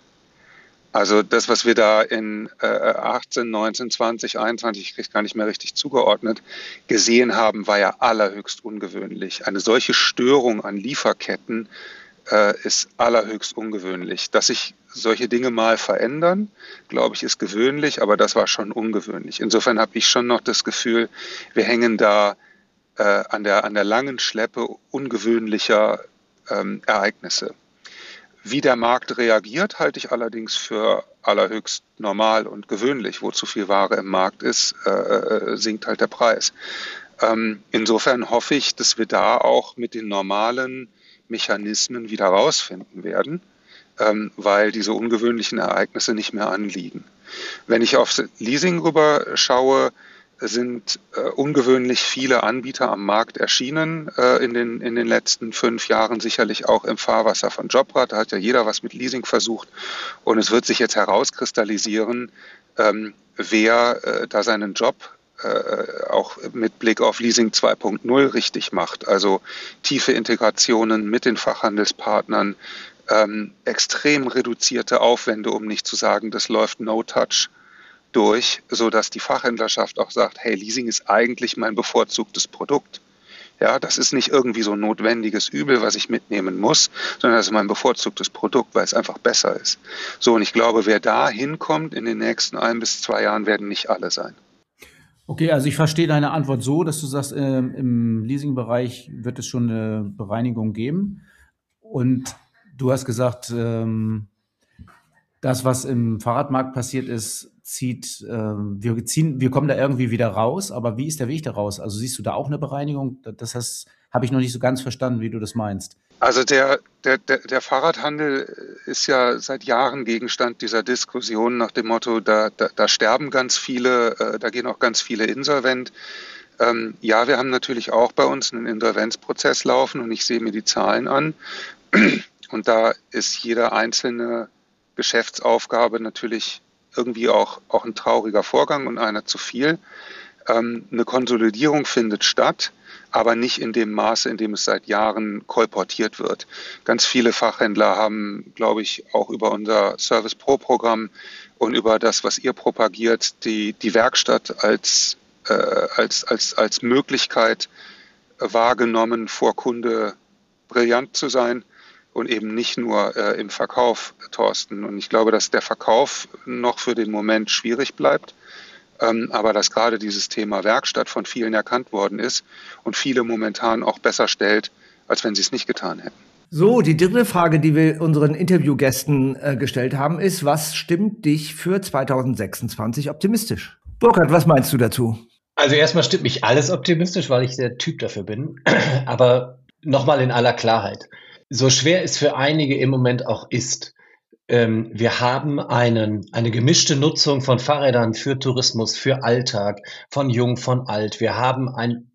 Also das, was wir da in äh, achtzehn, neunzehn, zwanzig, einundzwanzig, ich kriege es gar nicht mehr richtig zugeordnet, gesehen haben, war ja allerhöchst ungewöhnlich. Eine solche Störung an Lieferketten äh, ist allerhöchst ungewöhnlich. Dass sich solche Dinge mal verändern, glaube ich, ist gewöhnlich, aber das war schon ungewöhnlich. Insofern habe ich schon noch das Gefühl, wir hängen da Äh, an der, an der langen Schleppe ungewöhnlicher ähm, Ereignisse. Wie der Markt reagiert, halte ich allerdings für allerhöchst normal und gewöhnlich. Wo zu viel Ware im Markt ist, äh, sinkt halt der Preis. Ähm, insofern hoffe ich, dass wir da auch mit den normalen Mechanismen wieder rausfinden werden, ähm, weil diese ungewöhnlichen Ereignisse nicht mehr anliegen. Wenn ich aufs Leasing rüber schaue, sind äh, ungewöhnlich viele Anbieter am Markt erschienen äh, in den, in den letzten fünf Jahren, sicherlich auch im Fahrwasser von Jobrad. Da hat ja jeder was mit Leasing versucht und es wird sich jetzt herauskristallisieren, ähm, wer äh, da seinen Job äh, auch mit Blick auf Leasing zwei Punkt null richtig macht. Also tiefe Integrationen mit den Fachhandelspartnern, ähm, extrem reduzierte Aufwände, um nicht zu sagen, das läuft No-Touch durch, so dass die Fachhändlerschaft auch sagt, hey, Leasing ist eigentlich mein bevorzugtes Produkt. Ja, das ist nicht irgendwie so ein notwendiges Übel, was ich mitnehmen muss, sondern das ist mein bevorzugtes Produkt, weil es einfach besser ist. So, und ich glaube, wer da hinkommt in den nächsten ein bis zwei Jahren, werden nicht alle sein. Okay, also ich verstehe deine Antwort so, dass du sagst, ähm, im Leasingbereich wird es schon eine Bereinigung geben. Und du hast gesagt, ähm, das, was im Fahrradmarkt passiert ist, zieht, äh, wir ziehen, wir kommen da irgendwie wieder raus, aber wie ist der Weg da raus? Also siehst du da auch eine Bereinigung? Das heißt, habe ich noch nicht so ganz verstanden, wie du das meinst. Also der, der, der, der Fahrradhandel ist ja seit Jahren Gegenstand dieser Diskussion nach dem Motto, da, da, da sterben ganz viele, äh, da gehen auch ganz viele insolvent. Ähm, ja, wir haben natürlich auch bei uns einen Insolvenzprozess laufen und ich sehe mir die Zahlen an und da ist jede einzelne Geschäftsaufgabe natürlich irgendwie auch, auch ein trauriger Vorgang und einer zu viel. Ähm, eine Konsolidierung findet statt, aber nicht in dem Maße, in dem es seit Jahren kolportiert wird. Ganz viele Fachhändler haben, glaube ich, auch über unser Service Pro Programm und über das, was ihr propagiert, die, die Werkstatt als, äh, als, als, als Möglichkeit wahrgenommen, vor Kunde brillant zu sein. Und eben nicht nur äh, im Verkauf, Thorsten. Und ich glaube, dass der Verkauf noch für den Moment schwierig bleibt, ähm, aber dass gerade dieses Thema Werkstatt von vielen erkannt worden ist und viele momentan auch besser stellt, als wenn sie es nicht getan hätten. So, die dritte Frage, die wir unseren Interviewgästen äh, gestellt haben, ist, was stimmt dich für zwanzig sechsundzwanzig optimistisch? Burkhard, was meinst du dazu? Also erstmal stimmt mich alles optimistisch, weil ich der Typ dafür bin. Aber nochmal in aller Klarheit. So schwer es für einige im Moment auch ist, ähm, wir haben einen, eine gemischte Nutzung von Fahrrädern für Tourismus, für Alltag, von jung, von alt. Wir haben ein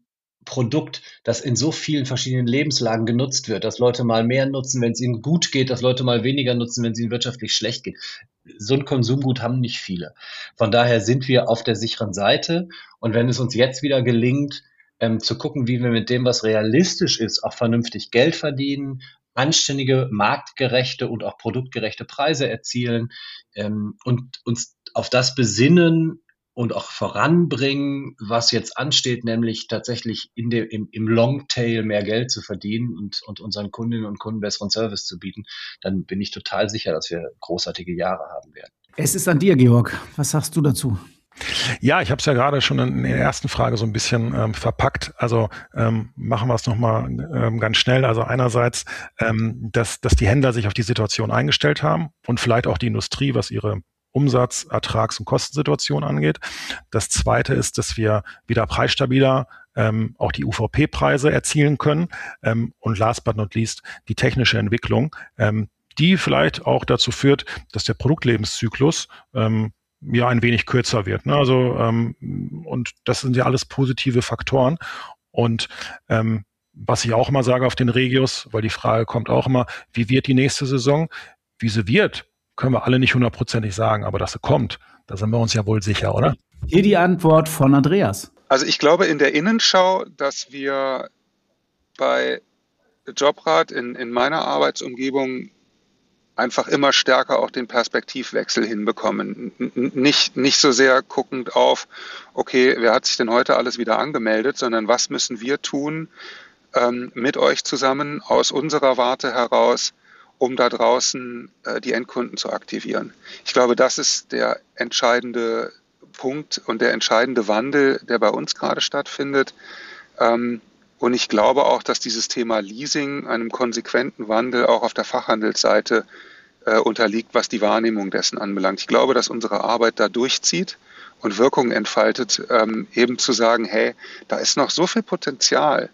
Produkt, das in so vielen verschiedenen Lebenslagen genutzt wird, dass Leute mal mehr nutzen, wenn es ihnen gut geht, dass Leute mal weniger nutzen, wenn es ihnen wirtschaftlich schlecht geht. So ein Konsumgut haben nicht viele. Von daher sind wir auf der sicheren Seite. Und wenn es uns jetzt wieder gelingt, ähm, zu gucken, wie wir mit dem, was realistisch ist, auch vernünftig Geld verdienen, anständige, marktgerechte und auch produktgerechte Preise erzielen ähm, und uns auf das besinnen, und auch voranbringen, was jetzt ansteht, nämlich tatsächlich in dem, im, im Longtail mehr Geld zu verdienen und, und unseren Kundinnen und Kunden besseren Service zu bieten, dann bin ich total sicher, dass wir großartige Jahre haben werden. Es ist an dir, Georg. Was sagst du dazu? Ja, ich habe es ja gerade schon in der ersten Frage so ein bisschen ähm, verpackt. Also ähm, machen wir es nochmal ähm, ganz schnell. Also einerseits, ähm, dass, dass die Händler sich auf die Situation eingestellt haben und vielleicht auch die Industrie, was ihre Umsatz-, Ertrags- und Kostensituation angeht. Das Zweite ist, dass wir wieder preisstabiler ähm, auch die U V P-Preise erzielen können. Ähm, und last but not least die technische Entwicklung, ähm, die vielleicht auch dazu führt, dass der Produktlebenszyklus ähm, ja ein wenig kürzer wird. Ne? Also ähm, und das sind ja alles positive Faktoren. Und ähm, was ich auch immer sage auf den Regios, weil die Frage kommt auch immer, wie wird die nächste Saison? Wie sie wird, können wir alle nicht hundertprozentig sagen, aber dass sie kommt, da sind wir uns ja wohl sicher, oder? Hier die Antwort von Andreas. Also ich glaube in der Innenschau, dass wir bei Jobrat in, in meiner Arbeitsumgebung einfach immer stärker auch den Perspektivwechsel hinbekommen. N- nicht, nicht so sehr guckend auf, okay, wer hat sich denn heute alles wieder angemeldet, sondern was müssen wir tun ähm, mit euch zusammen aus unserer Warte heraus, um da draußen äh, die Endkunden zu aktivieren. Ich glaube, das ist der entscheidende Punkt und der entscheidende Wandel, der bei uns gerade stattfindet. Ähm, und ich glaube auch, dass dieses Thema Leasing einem konsequenten Wandel auch auf der Fachhandelsseite äh, unterliegt, was die Wahrnehmung dessen anbelangt. Ich glaube, dass unsere Arbeit da durchzieht und Wirkung entfaltet, ähm, eben zu sagen, hey, da ist noch so viel Potenzial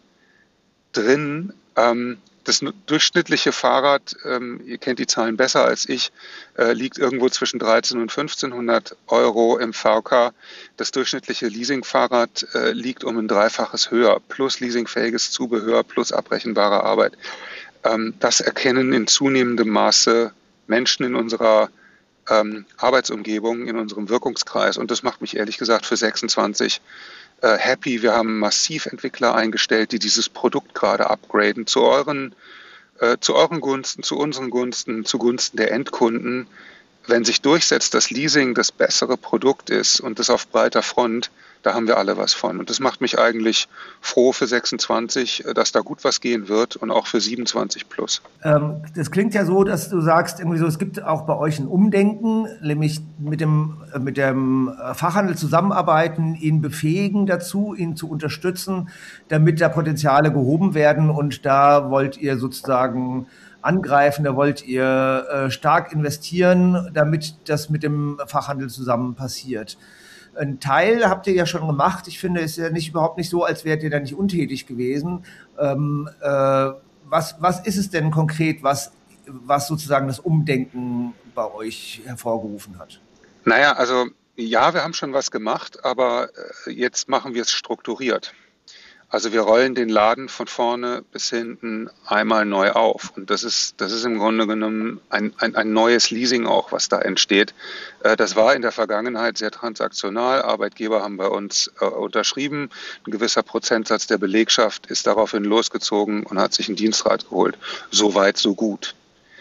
drin, ähm, das durchschnittliche Fahrrad, ähm, ihr kennt die Zahlen besser als ich, äh, liegt irgendwo zwischen dreizehnhundert und fünfzehnhundert Euro im V K. Das durchschnittliche Leasingfahrrad äh, liegt um ein Dreifaches höher, plus leasingfähiges Zubehör, plus abrechenbare Arbeit. Ähm, das erkennen in zunehmendem Maße Menschen in unserer ähm, Arbeitsumgebung, in unserem Wirkungskreis. Und das macht mich ehrlich gesagt für sechsundzwanzig happy. Wir haben massiv Entwickler eingestellt, die dieses Produkt gerade upgraden zu euren, äh, zu euren Gunsten, zu unseren Gunsten, zugunsten der Endkunden. Wenn sich durchsetzt, dass Leasing das bessere Produkt ist und das auf breiter Front, da haben wir alle was von. Und das macht mich eigentlich froh für sechsundzwanzig, dass da gut was gehen wird und auch für siebenundzwanzig plus. Ähm, das klingt ja so, dass du sagst, irgendwie so, es gibt auch bei euch ein Umdenken, nämlich mit dem, mit dem Fachhandel zusammenarbeiten, ihn befähigen dazu, ihn zu unterstützen, damit da Potenziale gehoben werden. Und da wollt ihr sozusagen angreifen, da wollt ihr äh, stark investieren, damit das mit dem Fachhandel zusammen passiert. Ein Teil habt ihr ja schon gemacht. Ich finde, es ist ja nicht überhaupt nicht so, als wärt ihr da nicht untätig gewesen. Ähm, äh, was, was ist es denn konkret, was, was sozusagen das Umdenken bei euch hervorgerufen hat? Naja, also ja, wir haben schon was gemacht, aber äh, jetzt machen wir es strukturiert. Also wir rollen den Laden von vorne bis hinten einmal neu auf. Und das ist, das ist im Grunde genommen ein, ein, ein neues Leasing auch, was da entsteht. Äh, das war in der Vergangenheit sehr transaktional. Arbeitgeber haben bei uns äh, unterschrieben. Ein gewisser Prozentsatz der Belegschaft ist daraufhin losgezogen und hat sich einen Dienstrat geholt. So weit, so gut.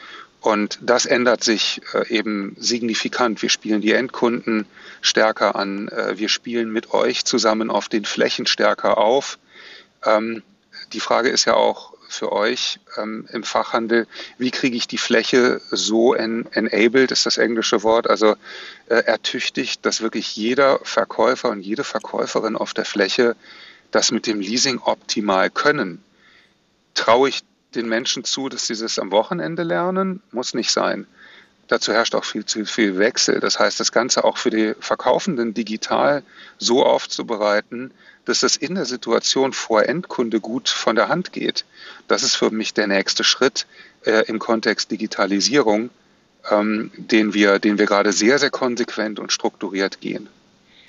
Und das ändert sich äh, eben signifikant. Wir spielen die Endkunden stärker an. Äh, wir spielen mit euch zusammen auf den Flächen stärker auf. Ähm, die Frage ist ja auch für euch ähm, im Fachhandel, wie kriege ich die Fläche so en enabled, ist das englische Wort, also äh, ertüchtigt, dass wirklich jeder Verkäufer und jede Verkäuferin auf der Fläche das mit dem Leasing optimal können. Traue ich den Menschen zu, dass sie das am Wochenende lernen? Muss nicht sein. Dazu herrscht auch viel zu viel Wechsel. Das heißt, das Ganze auch für die Verkaufenden digital so aufzubereiten, dass das in der Situation vor Endkunde gut von der Hand geht. Das ist für mich der nächste Schritt äh, im Kontext Digitalisierung, ähm, den wir, den wir gerade sehr, sehr konsequent und strukturiert gehen.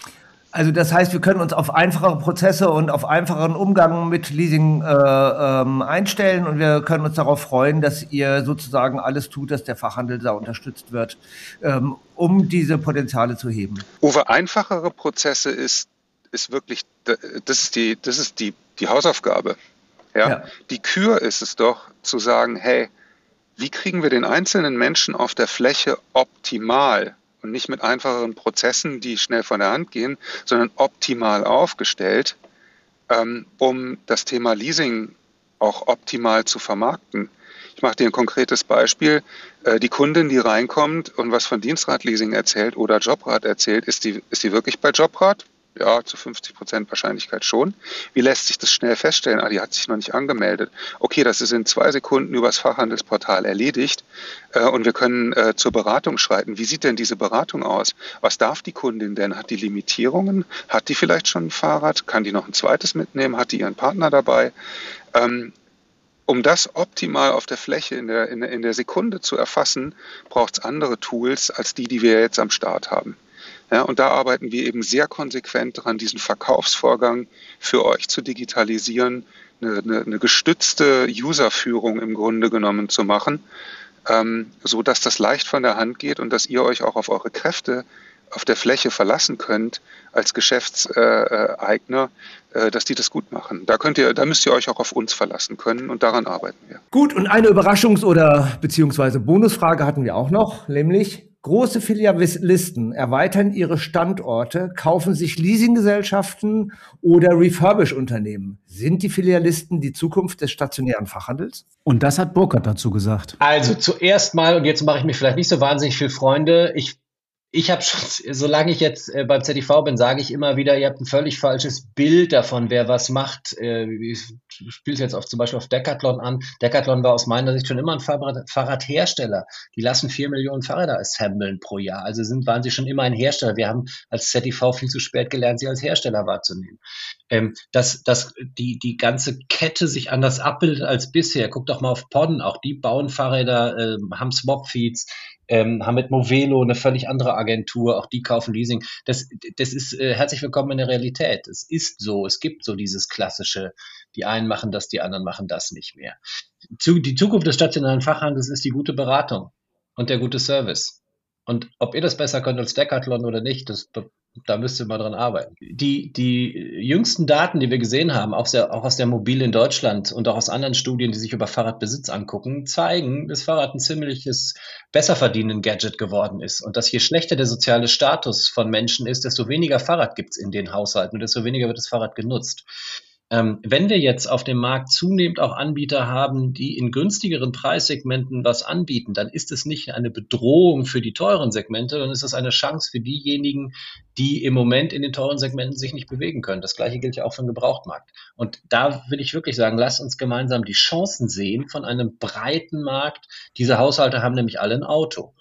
Also das heißt, wir können uns auf einfachere Prozesse und auf einfacheren Umgang mit Leasing äh, ähm, einstellen und wir können uns darauf freuen, dass ihr sozusagen alles tut, dass der Fachhandel da unterstützt wird, ähm, um diese Potenziale zu heben. Uwe, einfachere Prozesse ist, ist wirklich, das ist die, das ist die, die Hausaufgabe. Ja? Ja. Die Kür ist es doch, zu sagen, hey, wie kriegen wir den einzelnen Menschen auf der Fläche optimal und nicht mit einfacheren Prozessen, die schnell von der Hand gehen, sondern optimal aufgestellt, ähm, um das Thema Leasing auch optimal zu vermarkten. Ich mache dir ein konkretes Beispiel. Äh, die Kundin, die reinkommt und was von Dienstradleasing erzählt oder Jobrad erzählt, ist die, ist die wirklich bei Jobrad? Ja, zu fünfzig Prozent Wahrscheinlichkeit schon. Wie lässt sich das schnell feststellen? Ah, die hat sich noch nicht angemeldet. Okay, das ist in zwei Sekunden übers Fachhandelsportal erledigt äh, und wir können äh, zur Beratung schreiten. Wie sieht denn diese Beratung aus? Was darf die Kundin denn? Hat die Limitierungen? Hat die vielleicht schon ein Fahrrad? Kann die noch ein zweites mitnehmen? Hat die ihren Partner dabei? Ähm, um das optimal auf der Fläche in der, in der, in der Sekunde zu erfassen, braucht es andere Tools als die, die wir jetzt am Start haben. Ja, und da arbeiten wir eben sehr konsequent dran, diesen Verkaufsvorgang für euch zu digitalisieren, eine, eine, eine gestützte Userführung im Grunde genommen zu machen, ähm, so dass das leicht von der Hand geht und dass ihr euch auch auf eure Kräfte auf der Fläche verlassen könnt als Geschäftseigner, äh, dass die das gut machen. Da könnt ihr, da müsst ihr euch auch auf uns verlassen können und daran arbeiten wir. Gut, und eine Überraschungs- oder beziehungsweise Bonusfrage hatten wir auch noch, nämlich: Große Filialisten erweitern ihre Standorte, kaufen sich Leasinggesellschaften oder Refurbish-Unternehmen. Sind die Filialisten die Zukunft des stationären Fachhandels? Und das hat Burkhard dazu gesagt. Also zuerst mal, und jetzt mache ich mir vielleicht nicht so wahnsinnig viele Freunde, ich Ich habe schon, solange ich jetzt äh, beim Z I V bin, sage ich immer wieder, ihr habt ein völlig falsches Bild davon, wer was macht. Äh, ich spiele es jetzt auf, zum Beispiel auf Decathlon an. Decathlon war aus meiner Sicht schon immer ein Fahrrad, Fahrradhersteller. Die lassen vier Millionen Fahrräder assemblen pro Jahr. Also sind, waren sie schon immer ein Hersteller. Wir haben als Z I V viel zu spät gelernt, sie als Hersteller wahrzunehmen. Ähm, dass, dass die, die ganze Kette sich anders abbildet als bisher. Guckt doch mal auf Podden. Auch die bauen Fahrräder, äh, haben Swapfeeds. Ähm, haben mit Movelo eine völlig andere Agentur, auch die kaufen Leasing. Das, das ist äh, herzlich willkommen in der Realität. Es ist so, es gibt so dieses klassische, die einen machen das, die anderen machen das nicht mehr. Zu, die Zukunft des stationären Fachhandels ist die gute Beratung und der gute Service. Und ob ihr das besser könnt als Decathlon oder nicht, das, da müsst ihr mal dran arbeiten. Die, die jüngsten Daten, die wir gesehen haben, auch, sehr, auch aus der Mobil in Deutschland und auch aus anderen Studien, die sich über Fahrradbesitz angucken, zeigen, dass Fahrrad ein ziemliches besser verdienendes Gadget geworden ist. Und dass je schlechter der soziale Status von Menschen ist, desto weniger Fahrrad gibt es in den Haushalten und desto weniger wird das Fahrrad genutzt. Ähm, wenn wir jetzt auf dem Markt zunehmend auch Anbieter haben, die in günstigeren Preissegmenten was anbieten, dann ist es nicht eine Bedrohung für die teuren Segmente, dann ist es eine Chance für diejenigen, die im Moment in den teuren Segmenten sich nicht bewegen können. Das Gleiche gilt ja auch für den Gebrauchtmarkt. Und da will ich wirklich sagen, lasst uns gemeinsam die Chancen sehen von einem breiten Markt. Diese Haushalte haben nämlich alle ein Auto.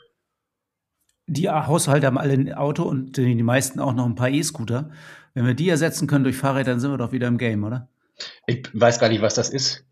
Die Haushalte haben alle ein Auto und die meisten auch noch ein paar E-Scooter. Wenn wir die ersetzen können durch Fahrräder, dann sind wir doch wieder im Game, oder? Ich weiß gar nicht, was das ist.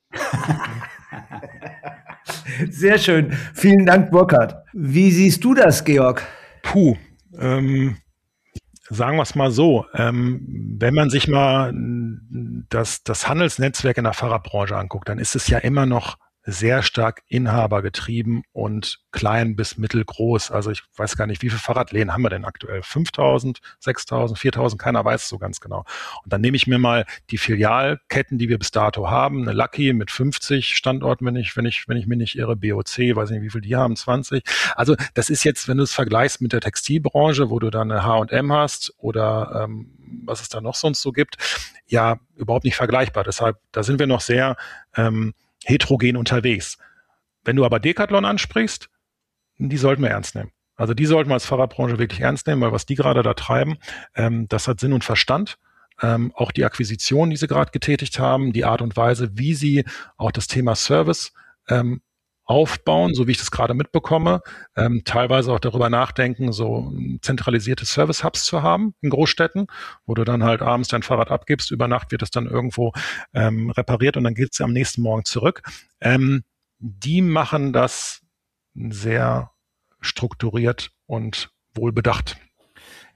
Sehr schön. Vielen Dank, Burkhard. Wie siehst du das, Georg? Puh, ähm, sagen wir es mal so. Ähm, wenn man sich mal das, das Handelsnetzwerk in der Fahrradbranche anguckt, dann ist es ja immer noch sehr stark inhabergetrieben und klein bis mittelgroß. Also ich weiß gar nicht, wie viele Fahrradläden haben wir denn aktuell? fünftausend, sechstausend, viertausend, keiner weiß es so ganz genau. Und dann nehme ich mir mal die Filialketten, die wir bis dato haben, eine Lucky mit fünfzig Standorten, wenn ich, wenn ich, wenn ich mich nicht irre, B O C, weiß nicht, wie viel die haben, zwanzig. Also das ist jetzt, wenn du es vergleichst mit der Textilbranche, wo du dann eine H und M hast oder ähm, was es da noch sonst so gibt, ja, überhaupt nicht vergleichbar. Deshalb, da sind wir noch sehr ähm, heterogen unterwegs. Wenn du aber Decathlon ansprichst, die sollten wir ernst nehmen. Also die sollten wir als Fahrradbranche wirklich ernst nehmen, weil was die gerade da treiben, ähm, das hat Sinn und Verstand. Ähm, auch die Akquisition, die sie gerade getätigt haben, die Art und Weise, wie sie auch das Thema Service ähm, aufbauen, so wie ich das gerade mitbekomme, ähm, teilweise auch darüber nachdenken, so zentralisierte Service-Hubs zu haben in Großstädten, wo du dann halt abends dein Fahrrad abgibst, über Nacht wird es dann irgendwo ähm, repariert und dann geht es am nächsten Morgen zurück. Ähm, die machen das sehr strukturiert und wohlbedacht.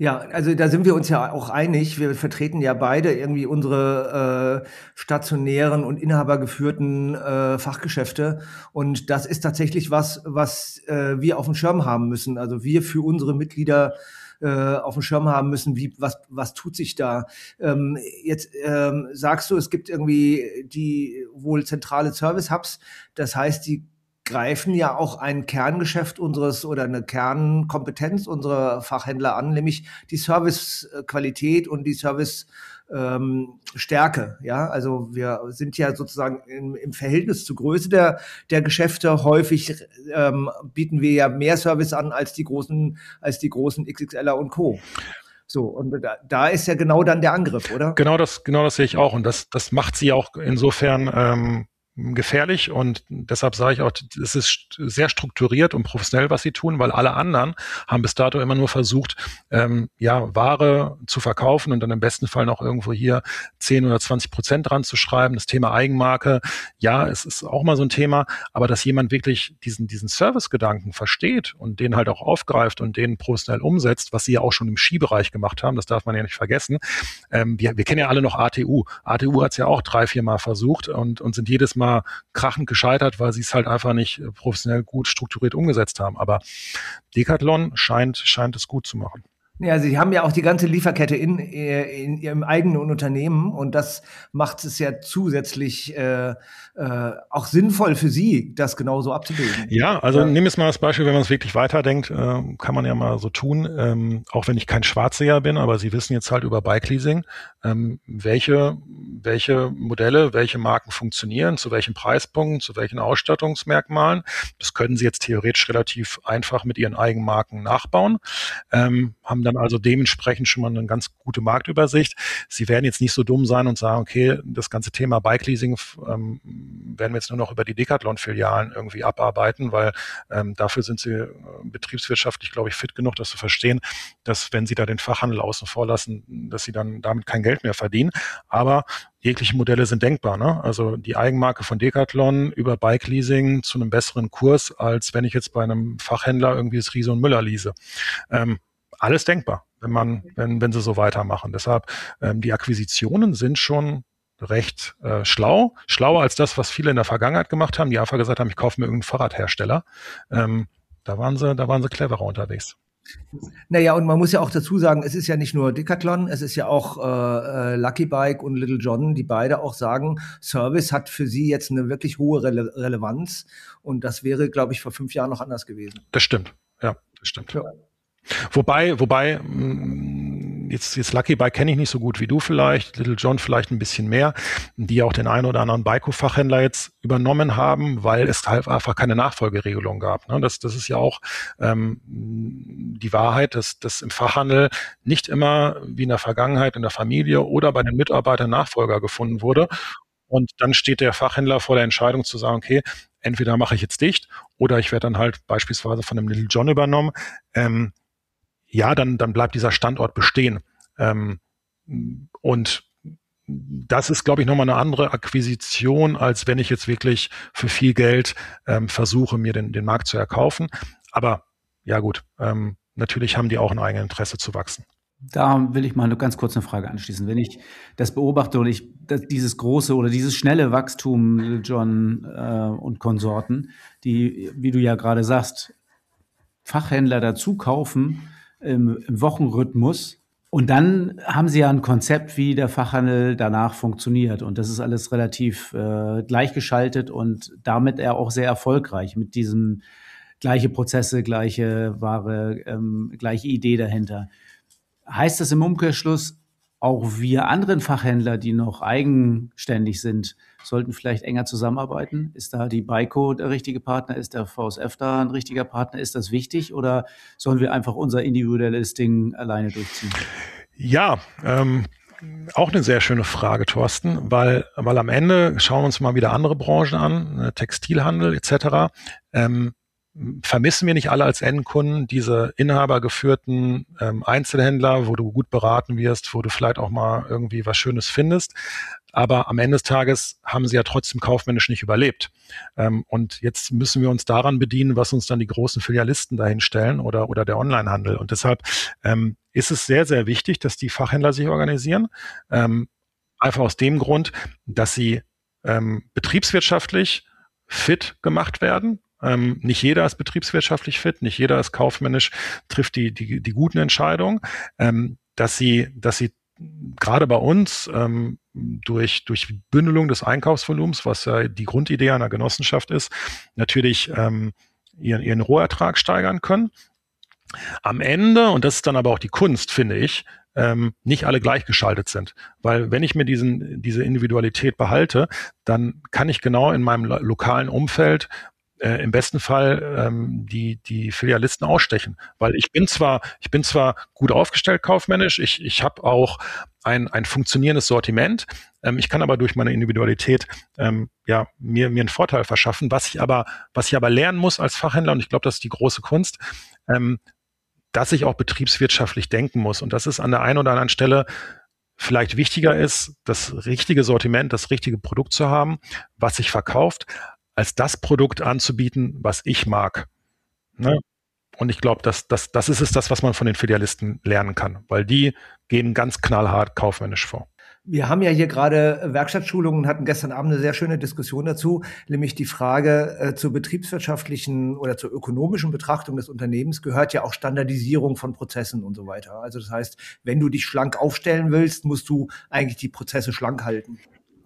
Ja, also da sind wir uns ja auch einig. Wir vertreten ja beide irgendwie unsere äh, stationären und inhabergeführten äh, Fachgeschäfte. Und das ist tatsächlich was, was äh, wir auf dem Schirm haben müssen. Also wir für unsere Mitglieder äh, auf dem Schirm haben müssen, wie was was tut sich da. Ähm, jetzt ähm, sagst du, es gibt irgendwie die wohl zentrale Service-Hubs. Das heißt, die greifen ja auch ein Kerngeschäft unseres oder eine Kernkompetenz unserer Fachhändler an, nämlich die Servicequalität und die Service ähm, Stärke. Ja, also wir sind ja sozusagen im, im Verhältnis zur Größe der der Geschäfte häufig ähm, bieten wir ja mehr Service an als die großen als die großen X X L er und Co. So, und da, da ist ja genau dann der Angriff, oder? Genau das, genau das sehe ich auch. Und das, das macht sie auch insofern ähm, gefährlich, und deshalb sage ich auch, es ist sehr strukturiert und professionell, was sie tun, weil alle anderen haben bis dato immer nur versucht, ähm, ja, Ware zu verkaufen und dann im besten Fall noch irgendwo hier zehn oder zwanzig Prozent dran zu schreiben. Das Thema Eigenmarke, ja, es ist auch mal so ein Thema, aber dass jemand wirklich diesen, diesen Service-Gedanken versteht und den halt auch aufgreift und den professionell umsetzt, was sie ja auch schon im Skibereich gemacht haben, das darf man ja nicht vergessen. Ähm, wir, wir kennen ja alle noch A T U. A T U hat es ja auch drei, vier Mal versucht und, und sind jedes Mal mal krachend gescheitert, weil sie es halt einfach nicht professionell gut strukturiert umgesetzt haben. Aber Decathlon scheint, scheint es gut zu machen. Ja, Sie haben ja auch die ganze Lieferkette in, in Ihrem eigenen Unternehmen, und das macht es ja zusätzlich äh, äh, auch sinnvoll für Sie, das genauso abzubilden. Ja, also ja. Nehmen wir es mal als Beispiel, wenn man es wirklich weiterdenkt, äh, kann man ja mal so tun, ähm, auch wenn ich kein Schwarzseher bin, aber Sie wissen jetzt halt über Bike-Leasing, ähm, welche, welche Modelle, welche Marken funktionieren, zu welchen Preispunkten, zu welchen Ausstattungsmerkmalen. Das können Sie jetzt theoretisch relativ einfach mit Ihren Eigenmarken nachbauen, ähm, haben dann also dementsprechend schon mal eine ganz gute Marktübersicht. Sie werden jetzt nicht so dumm sein und sagen, okay, das ganze Thema Bike-Leasing ähm, werden wir jetzt nur noch über die Decathlon-Filialen irgendwie abarbeiten, weil ähm, dafür sind sie äh, betriebswirtschaftlich, glaube ich, fit genug, das zu verstehen, dass wenn sie da den Fachhandel außen vor lassen, dass sie dann damit kein Geld mehr verdienen. Aber jegliche Modelle sind denkbar, ne? Also die Eigenmarke von Decathlon über Bike-Leasing zu einem besseren Kurs, als wenn ich jetzt bei einem Fachhändler irgendwie das Riese und Müller lease. Ähm, Alles denkbar, wenn man, wenn, wenn sie so weitermachen. Deshalb, ähm, die Akquisitionen sind schon recht äh, schlau, schlauer als das, was viele in der Vergangenheit gemacht haben, die einfach gesagt haben, ich kaufe mir irgendeinen Fahrradhersteller. Ähm, da waren sie, da waren sie cleverer unterwegs. Naja, und man muss ja auch dazu sagen, es ist ja nicht nur Decathlon, es ist ja auch äh, Lucky Bike und Little John, die beide auch sagen, Service hat für sie jetzt eine wirklich hohe Rele- Relevanz, und das wäre, glaube ich, vor fünf Jahren noch anders gewesen. Das stimmt, ja, das stimmt. Ja. Wobei, wobei, jetzt, jetzt Lucky Bike kenne ich nicht so gut wie du vielleicht, Little John vielleicht ein bisschen mehr, die auch den einen oder anderen Biko-Fachhändler jetzt übernommen haben, weil es halt einfach keine Nachfolgeregelung gab. Ne? Das, das ist ja auch ähm, die Wahrheit, dass, dass im Fachhandel nicht immer wie in der Vergangenheit in der Familie oder bei den Mitarbeitern Nachfolger gefunden wurde. Und dann steht der Fachhändler vor der Entscheidung zu sagen, okay, entweder mache ich jetzt dicht oder ich werde dann halt beispielsweise von einem Little John übernommen. Ähm, ja, dann, dann bleibt dieser Standort bestehen. Ähm, und das ist, glaube ich, nochmal eine andere Akquisition, als wenn ich jetzt wirklich für viel Geld ähm, versuche, mir den, den Markt zu erkaufen. Aber ja gut, ähm, natürlich haben die auch ein eigenes Interesse zu wachsen. Da will ich mal eine ganz kurze Frage anschließen. Wenn ich das beobachte und ich das, dieses große oder dieses schnelle Wachstum, Little John äh, und Konsorten, die, wie du ja gerade sagst, Fachhändler dazu kaufen, Im, im Wochenrhythmus. Und dann haben sie ja ein Konzept, wie der Fachhandel danach funktioniert. Und das ist alles relativ äh, gleichgeschaltet und damit er auch sehr erfolgreich mit diesem gleiche Prozesse, gleiche Ware, ähm, gleiche Idee dahinter. Heißt das im Umkehrschluss, auch wir anderen Fachhändler, die noch eigenständig sind, sollten vielleicht enger zusammenarbeiten? Ist da die Biko der richtige Partner? Ist der V S F da ein richtiger Partner? Ist das wichtig, oder sollen wir einfach unser individuelles Ding alleine durchziehen? Ja, ähm, auch eine sehr schöne Frage, Thorsten, weil, weil am Ende schauen wir uns mal wieder andere Branchen an, Textilhandel et cetera. Ähm, vermissen wir nicht alle als Endkunden diese inhabergeführten ähm, Einzelhändler, wo du gut beraten wirst, wo du vielleicht auch mal irgendwie was Schönes findest? Aber am Ende des Tages haben sie ja trotzdem kaufmännisch nicht überlebt. Ähm, und jetzt müssen wir uns daran bedienen, was uns dann die großen Filialisten dahin stellen oder, oder der Onlinehandel. Und deshalb ähm, ist es sehr, sehr wichtig, dass die Fachhändler sich organisieren. Ähm, einfach aus dem Grund, dass sie ähm, betriebswirtschaftlich fit gemacht werden. Ähm, nicht jeder ist betriebswirtschaftlich fit, nicht jeder ist kaufmännisch, trifft die, die, die guten Entscheidungen, ähm, dass sie, dass sie gerade bei uns ähm, durch, durch Bündelung des Einkaufsvolumens, was ja die Grundidee einer Genossenschaft ist, natürlich ähm, ihren, ihren Rohertrag steigern können. Am Ende, und das ist dann aber auch die Kunst, finde ich, ähm, nicht alle gleichgeschaltet sind. Weil wenn ich mir diesen, diese Individualität behalte, dann kann ich genau in meinem lo- lokalen Umfeld äh, im besten Fall ähm, die, die Filialisten ausstechen. Weil ich bin zwar, ich bin zwar gut aufgestellt kaufmännisch, ich, ich habe auch ein, ein funktionierendes Sortiment, ähm, ich kann aber durch meine Individualität ähm, ja, mir, mir einen Vorteil verschaffen, was ich aber, was ich aber lernen muss als Fachhändler, und ich glaube, das ist die große Kunst, ähm, dass ich auch betriebswirtschaftlich denken muss. Und das ist an der einen oder anderen Stelle vielleicht wichtiger ist, das richtige Sortiment, das richtige Produkt zu haben, was sich verkauft, als das Produkt anzubieten, was ich mag. Ne? Und ich glaube, das, das, das ist es, das, was man von den Filialisten lernen kann, weil die gehen ganz knallhart kaufmännisch vor. Wir haben ja hier gerade Werkstattschulungen und hatten gestern Abend eine sehr schöne Diskussion dazu, nämlich die Frage äh, zur betriebswirtschaftlichen oder zur ökonomischen Betrachtung des Unternehmens gehört ja auch Standardisierung von Prozessen und so weiter. Also das heißt, wenn du dich schlank aufstellen willst, musst du eigentlich die Prozesse schlank halten.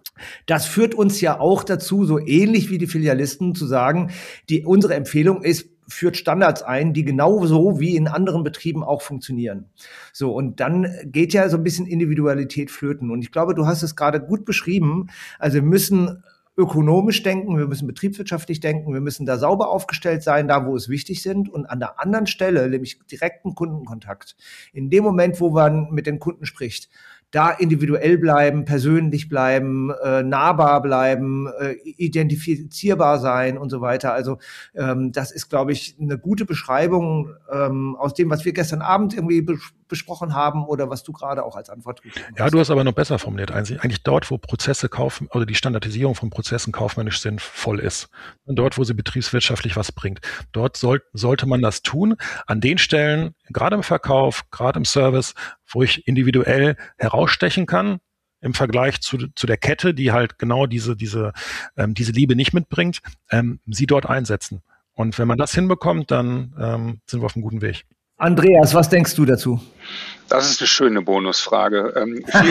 Das führt uns ja auch dazu, so ähnlich wie die Filialisten, zu sagen, die, unsere Empfehlung ist, führt Standards ein, die genauso wie in anderen Betrieben auch funktionieren. So, und dann geht ja so ein bisschen Individualität flöten. Und ich glaube, du hast es gerade gut beschrieben. Also wir müssen ökonomisch denken, wir müssen betriebswirtschaftlich denken, wir müssen da sauber aufgestellt sein, da wo es wichtig sind. Und an der anderen Stelle, nämlich direkten Kundenkontakt, in dem Moment, wo man mit den Kunden spricht, da individuell bleiben, persönlich bleiben, äh, nahbar bleiben, äh, identifizierbar sein und so weiter. Also ähm, das ist, glaube ich, eine gute Beschreibung ähm, aus dem, was wir gestern Abend irgendwie be- besprochen haben oder was du gerade auch als Antwort gegeben hast. Ja, du hast aber noch besser formuliert. Eigentlich, eigentlich dort, wo Prozesse kaufen oder die Standardisierung von Prozessen kaufmännisch sinnvoll ist. Und dort, wo sie betriebswirtschaftlich was bringt. Dort soll, sollte man das tun. An den Stellen, gerade im Verkauf, gerade im Service, wo ich individuell herausstechen kann im Vergleich zu, zu der Kette, die halt genau diese, diese, ähm, diese Liebe nicht mitbringt, ähm, sie dort einsetzen. Und wenn man das hinbekommt, dann ähm, sind wir auf einem guten Weg. Andreas, was denkst du dazu? Das ist eine schöne Bonusfrage. Ähm, viel,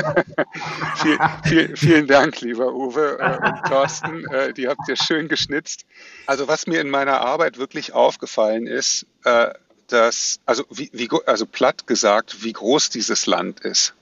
viel, viel, vielen Dank, lieber Uwe äh, und Thorsten. Äh, die habt ihr schön geschnitzt. Also was mir in meiner Arbeit wirklich aufgefallen ist, äh, dass, also, wie, wie, also platt gesagt, wie groß dieses Land ist.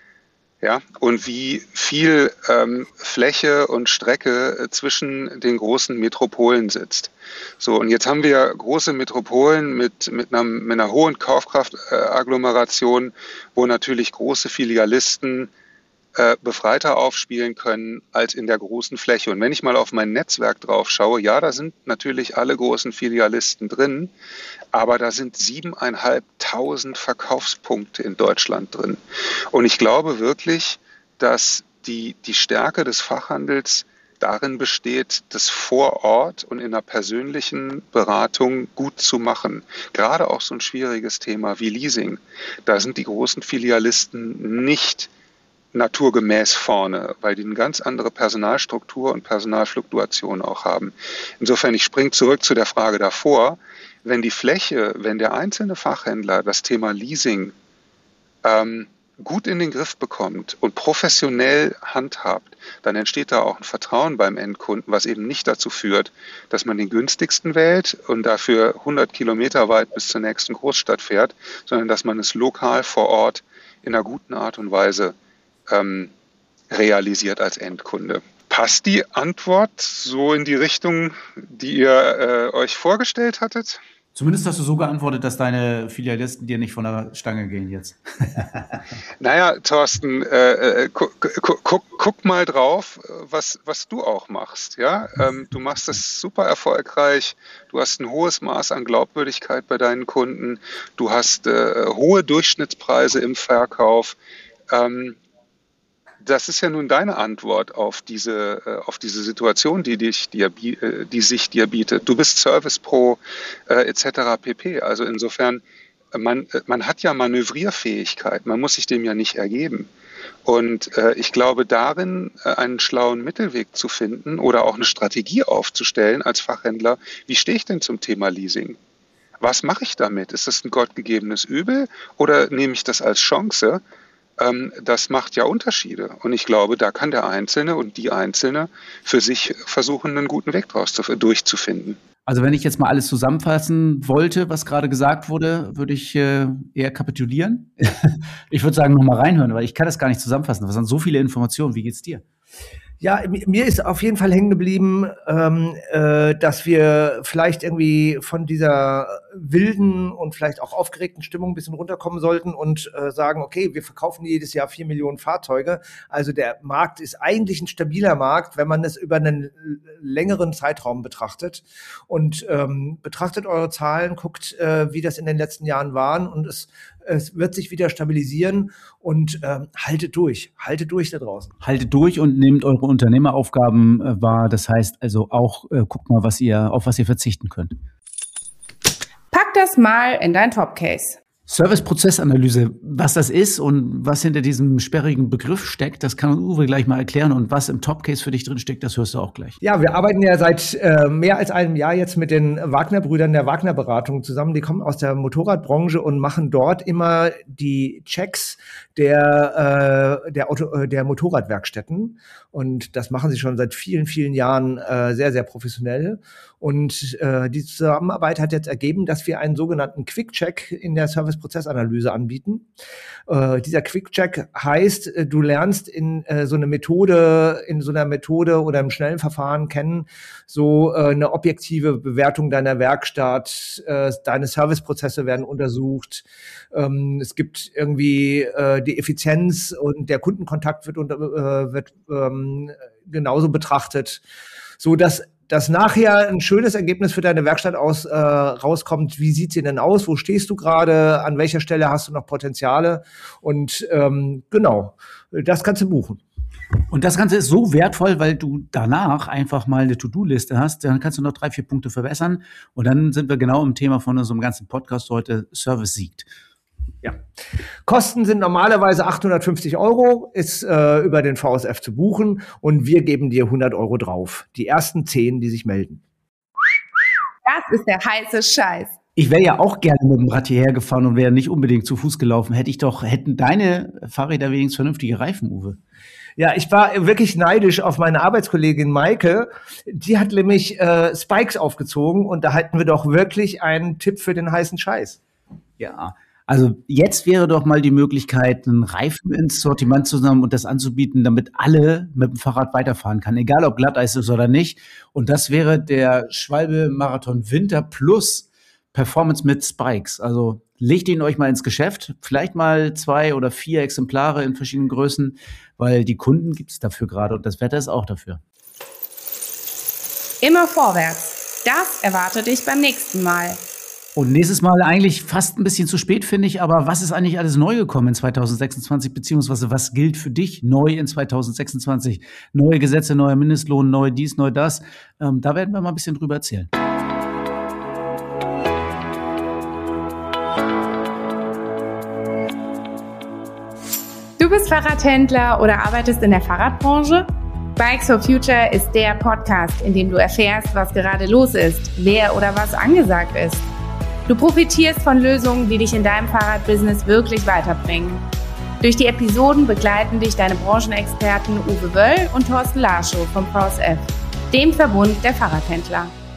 Ja, und wie viel ähm, Fläche und Strecke äh, zwischen den großen Metropolen sitzt. So, und jetzt haben wir große Metropolen mit, mit, einer, mit einer hohen Kaufkraftagglomeration, wo natürlich große Filialisten äh, befreiter aufspielen können als in der großen Fläche. Und wenn ich mal auf mein Netzwerk drauf schaue, ja, da sind natürlich alle großen Filialisten drin, aber da sind siebeneinhalbtausend Verkaufspunkte in Deutschland drin. Und ich glaube wirklich, dass die, die Stärke des Fachhandels darin besteht, das vor Ort und in einer persönlichen Beratung gut zu machen. Gerade auch so ein schwieriges Thema wie Leasing. Da sind die großen Filialisten nicht naturgemäß vorne, weil die eine ganz andere Personalstruktur und Personalfluktuation auch haben. Insofern, ich springe zurück zu der Frage davor, wenn die Fläche, wenn der einzelne Fachhändler das Thema Leasing ähm, gut in den Griff bekommt und professionell handhabt, dann entsteht da auch ein Vertrauen beim Endkunden, was eben nicht dazu führt, dass man den günstigsten wählt und dafür hundert Kilometer weit bis zur nächsten Großstadt fährt, sondern dass man es lokal vor Ort in einer guten Art und Weise ähm, realisiert als Endkunde. Passt die Antwort so in die Richtung, die ihr äh, euch vorgestellt hattet? Zumindest hast du so geantwortet, dass deine Filialisten dir nicht von der Stange gehen jetzt. Naja, Thorsten, äh, gu, gu, guck, guck mal drauf, was, was du auch machst. Ja? Ähm, du machst das super erfolgreich, du hast ein hohes Maß an Glaubwürdigkeit bei deinen Kunden, du hast äh, hohe Durchschnittspreise im Verkauf. Ähm, Das ist ja nun deine Antwort auf diese, auf diese Situation, die, dich, dir, die sich dir bietet. Du bist Service Pro äh, et cetera pp. Also insofern man, man hat ja Manövrierfähigkeit, man muss sich dem ja nicht ergeben. Und äh, ich glaube, darin äh, einen schlauen Mittelweg zu finden oder auch eine Strategie aufzustellen als Fachhändler, wie stehe ich denn zum Thema Leasing? Was mache ich damit? Ist das ein gottgegebenes Übel oder nehme ich das als Chance? Ähm, das macht ja Unterschiede. Und ich glaube, da kann der Einzelne und die Einzelne für sich versuchen, einen guten Weg draus zu, durchzufinden. Also wenn ich jetzt mal alles zusammenfassen wollte, was gerade gesagt wurde, würde ich äh, eher kapitulieren. Ich würde sagen, nochmal reinhören, weil ich kann das gar nicht zusammenfassen. Das sind so viele Informationen. Wie geht's dir? Ja, mir ist auf jeden Fall hängen geblieben, ähm, äh, dass wir vielleicht irgendwie von dieser wilden und vielleicht auch aufgeregten Stimmung ein bisschen runterkommen sollten und äh, sagen, okay, wir verkaufen jedes Jahr vier Millionen Fahrzeuge. Also der Markt ist eigentlich ein stabiler Markt, wenn man es über einen längeren Zeitraum betrachtet. Und ähm, betrachtet eure Zahlen, guckt, äh, wie das in den letzten Jahren waren und es Es wird sich wieder stabilisieren und ähm, haltet durch. Haltet durch da draußen. Haltet durch und nehmt eure Unternehmeraufgaben äh, wahr. Das heißt also auch, äh, guckt mal, was ihr, auf was ihr verzichten könnt. Pack das mal in dein Top-Case. Service-Prozessanalyse, was das ist und was hinter diesem sperrigen Begriff steckt, das kann Uwe gleich mal erklären. Und was im Top-Case für dich drin steckt, das hörst du auch gleich. Ja, wir arbeiten ja seit äh, mehr als einem Jahr jetzt mit den Wagner-Brüdern der Wagner-Beratung zusammen. Die kommen aus der Motorradbranche und machen dort immer die Checks der, äh, der, Auto, äh, der Motorradwerkstätten. Und das machen sie schon seit vielen, vielen Jahren äh, sehr, sehr professionell. Und äh, die Zusammenarbeit hat jetzt ergeben, dass wir einen sogenannten Quick-Check in der Service-Prozessanalyse anbieten. Äh, dieser Quick-Check heißt, äh, du lernst in äh, so eine Methode, in so einer Methode oder im schnellen Verfahren kennen, so äh, eine objektive Bewertung deiner Werkstatt, äh, deine Serviceprozesse werden untersucht. Ähm, es gibt irgendwie äh, die Effizienz und der Kundenkontakt wird, unter, äh, wird ähm, genauso betrachtet, so dass dass nachher ein schönes Ergebnis für deine Werkstatt aus, äh, rauskommt. Wie sieht sie denn aus? Wo stehst du gerade? An welcher Stelle hast du noch Potenziale? Und ähm, genau, das kannst du buchen. Und das Ganze ist so wertvoll, weil du danach einfach mal eine To-Do-Liste hast. Dann kannst du noch drei, vier Punkte verbessern. Und dann sind wir genau im Thema von unserem ganzen Podcast heute. Service siegt. Ja. Kosten sind normalerweise achthundertfünfzig Euro, ist äh, über den V S F zu buchen und wir geben dir hundert Euro drauf. Die ersten zehn, die sich melden. Das ist der heiße Scheiß. Ich wäre ja auch gerne mit dem Rad hierher gefahren und wäre nicht unbedingt zu Fuß gelaufen. Hätte ich doch, hätten deine Fahrräder wenigstens vernünftige Reifen, Uwe. Ja, ich war wirklich neidisch auf meine Arbeitskollegin Maike. Die hat nämlich äh, Spikes aufgezogen und da hatten wir doch wirklich einen Tipp für den heißen Scheiß. Ja. Also jetzt wäre doch mal die Möglichkeit, einen Reifen ins Sortiment zu nehmen und das anzubieten, damit alle mit dem Fahrrad weiterfahren kann, egal ob Glatteis ist oder nicht. Und das wäre der Schwalbe Marathon Winter Plus Performance mit Spikes. Also legt ihn euch mal ins Geschäft, vielleicht mal zwei oder vier Exemplare in verschiedenen Größen, weil die Kunden gibt es dafür gerade und das Wetter ist auch dafür. Immer vorwärts. Das erwartet dich beim nächsten Mal. Und nächstes Mal eigentlich fast ein bisschen zu spät, finde ich. Aber was ist eigentlich alles neu gekommen in zwanzig sechsundzwanzig? Beziehungsweise was gilt für dich neu in zwanzig sechsundzwanzig? Neue Gesetze, neuer Mindestlohn, neu dies, neu das. Ähm, da werden wir mal ein bisschen drüber erzählen. Du bist Fahrradhändler oder arbeitest in der Fahrradbranche? Bikes for Future ist der Podcast, in dem du erfährst, was gerade los ist, wer oder was angesagt ist. Du profitierst von Lösungen, die dich in deinem Fahrradbusiness wirklich weiterbringen. Durch die Episoden begleiten dich deine Branchenexperten Uwe Wöll und Thorsten Larschow vom V S F, dem Verbund der Fahrradhändler.